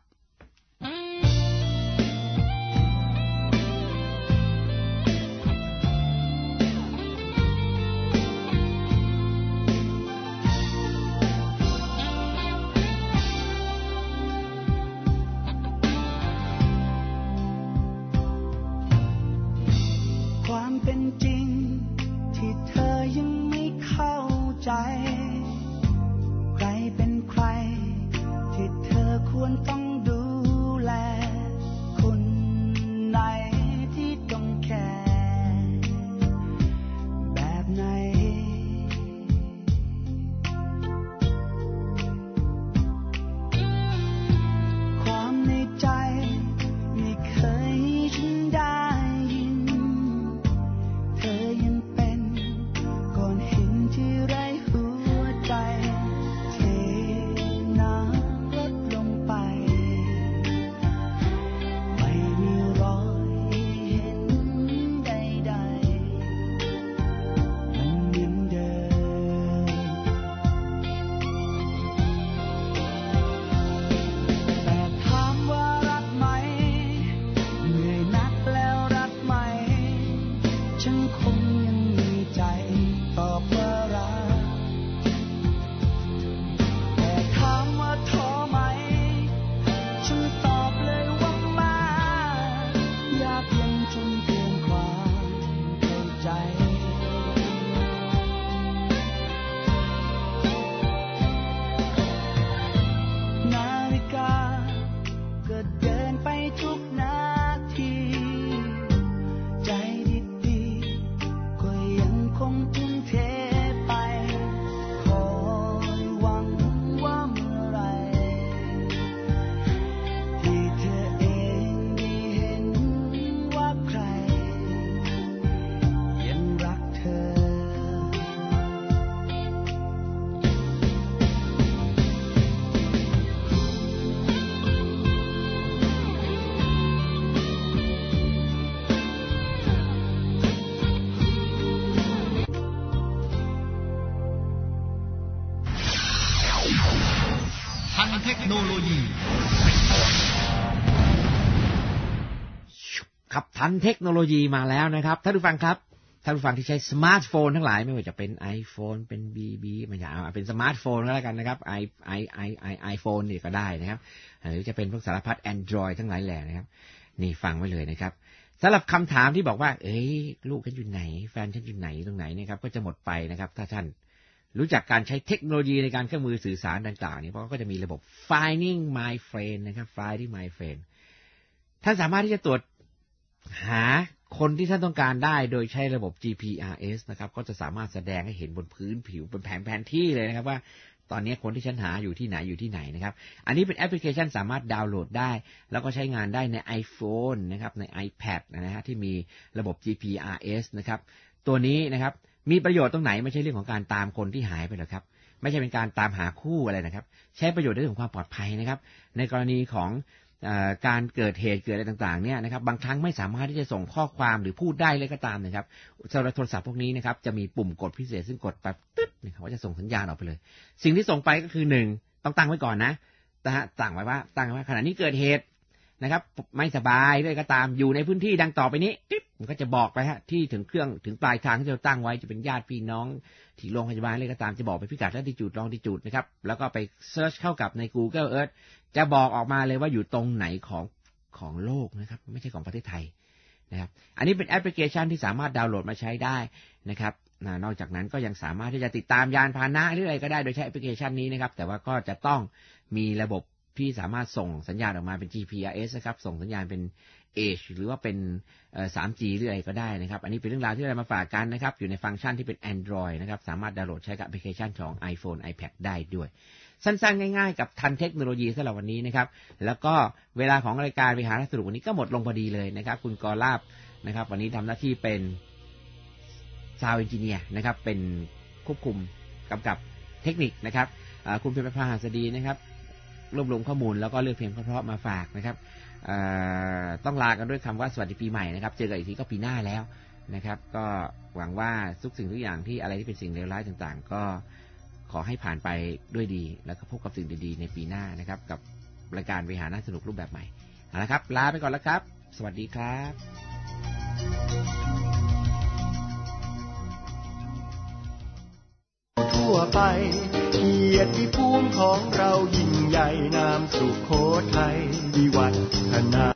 เทคโนโลยีขับทันเทคโนโลยีมาแล้วนะครับท่านผู้ฟังครับท่านผู้ฟังที่ใช้สมาร์ทโฟนทั้งหลายไม่ว่าจะเป็น iPhone เป็น บี บี ไม่ใช่เอาเป็นสมาร์ทโฟนก็แล้วกันนะครับ i i i i iPhone นี่ก็ได้นะครับหรือจะเป็นพวกสารพัด Android ทั้งหลายแหล่นะครับนี่ฟังไว้เลยนะครับสำหรับคำถามที่บอกว่าเอ้ยลูกฉันอยู่ไหนแฟนฉันอยู่ไหนตรงไหนนะครับก็จะหมดไปนะครับถ้าท่านรู้จักการใช้เทคโนโลยีในการเครื่องมือสื่อสารต่างๆนี่เพราะก็จะมีระบบ Finding My Friend นะครับ Finding My Friend ท่านสามารถที่จะตรวจหาคนที่ท่านต้องการได้โดยใช้ระบบ จี พี อาร์ เอส นะครับก็จะสามารถแสดงให้เห็นบนพื้นผิวเป็นแผนแผนที่เลยนะครับว่าตอนนี้คนที่ฉันหาอยู่ที่ไหนอยู่ที่ไหนนะครับอันนี้เป็นแอปพลิเคชันสามารถดาวน์โหลดได้แล้วก็ใช้งานได้ใน iPhone นะครับใน iPad นะฮะที่มีระบบ จี พี อาร์ เอส นะครับตัวนี้นะครับมีประโยชน์ตรงไหนไม่ใช่เรื่องของการตามคนที่หายไปหรอกครับไม่ใช่เป็นการตามหาคู่อะไรนะครับใช้ประโยชน์ในเรื่องของความปลอดภัยนะครับในกรณีของการเกิดเหตุเกิดอะไรต่างๆเนี่ยนะครับบางครั้งไม่สามารถที่จะส่งข้อความหรือพูดได้เลยก็ตามนะครับสำหรับโทรศัพท์พวกนี้นะครับจะมีปุ่มกดพิเศษซึ่งกดแบบตึ๊ดนะครับว่าจะส่งสัญญาณออกไปเลยสิ่งที่ส่งไปก็คือหนึ่งต้องตั้งไว้ก่อนนะนะฮะตั้งไว้ว่าตั้งไว้ว่าขณะนี้เกิดเหตุนะครับไม่สบายด้วยก็ตามอยู่ในพื้นที่ดังต่อไปนี้ติ๊บมันก็จะบอกไปฮะที่ถึงเครื่องถึงปลายทางที่เราตั้งไว้จะเป็นญาติพี่น้องที่โรงพยาบาลอะไรก็ตามจะบอกไปพิกัดและที่จุดลองที่จุดนะครับแล้วก็ไปเซิร์ชเข้ากับใน Google Earth จะบอกออกมาเลยว่าอยู่ตรงไหนของของโลกนะครับไม่ใช่ของประเทศไทยนะครับอันนี้เป็นแอปพลิเคชันที่สามารถดาวน์โหลดมาใช้ได้นะครับนอกจากนั้นก็ยังสามารถที่จะติดตามยานพาหนะหรืออะไรก็ได้โดยใช้แอปพลิเคชันนี้นะครับแต่ว่าก็จะต้องมีระบบที่สามารถส่งสัญญาณออกมาเป็น จี พี อาร์ เอส นะครับส่งสัญญาณเป็น Edge หรือว่าเป็นเอ่อ ทรี จี หรืออะไรก็ได้นะครับอันนี้เป็นเรื่องราวที่เรามาฝากกันนะครับอยู่ในฟังก์ชันที่เป็น Android นะครับสามารถดาวน์โหลดใช้กับแอปพลิเคชันของ iPhone iPad ได้ด้วยสั้นๆง่ายๆกับทันเทคโนโลยีสำหรับวันนี้นะครับแล้วก็เวลาของรายการวิหารสรุปวันนี้ก็หมดลงพอดีเลยนะครับคุณกรลาภนะครับวันนี้ทำหน้าที่เป็นซาวด์เอนจิเนียร์นะครับเป็นควบคุมกำกับเทคนิคนะครับคุณเพชรประภาหัสดีนะครับรวบรวมข้อมูลแล้วก็เลือกเพลงเพราะๆมาฝากนะครับต้องลากันด้วยคำว่าสวัสดีปีใหม่นะครับเจอกันอีกทีก็ปีหน้าแล้วนะครับก็หวังว่าทุกสิ่งทุกอย่างที่อะไรที่เป็นสิ่งเลวร้ายต่างๆก็ขอให้ผ่านไปด้วยดีแล้วก็พบกับสิ่งดีๆในปีหน้านะครับกับรายการวิหารน่าสนุกรูปแบบใหม่เอาละครับลาไปก่อนแล้วครับสวัสดีครับทั่วไปเกียรติภูมิของเรายิ่งใหญ่นามสุโขทัยวิวัฒนา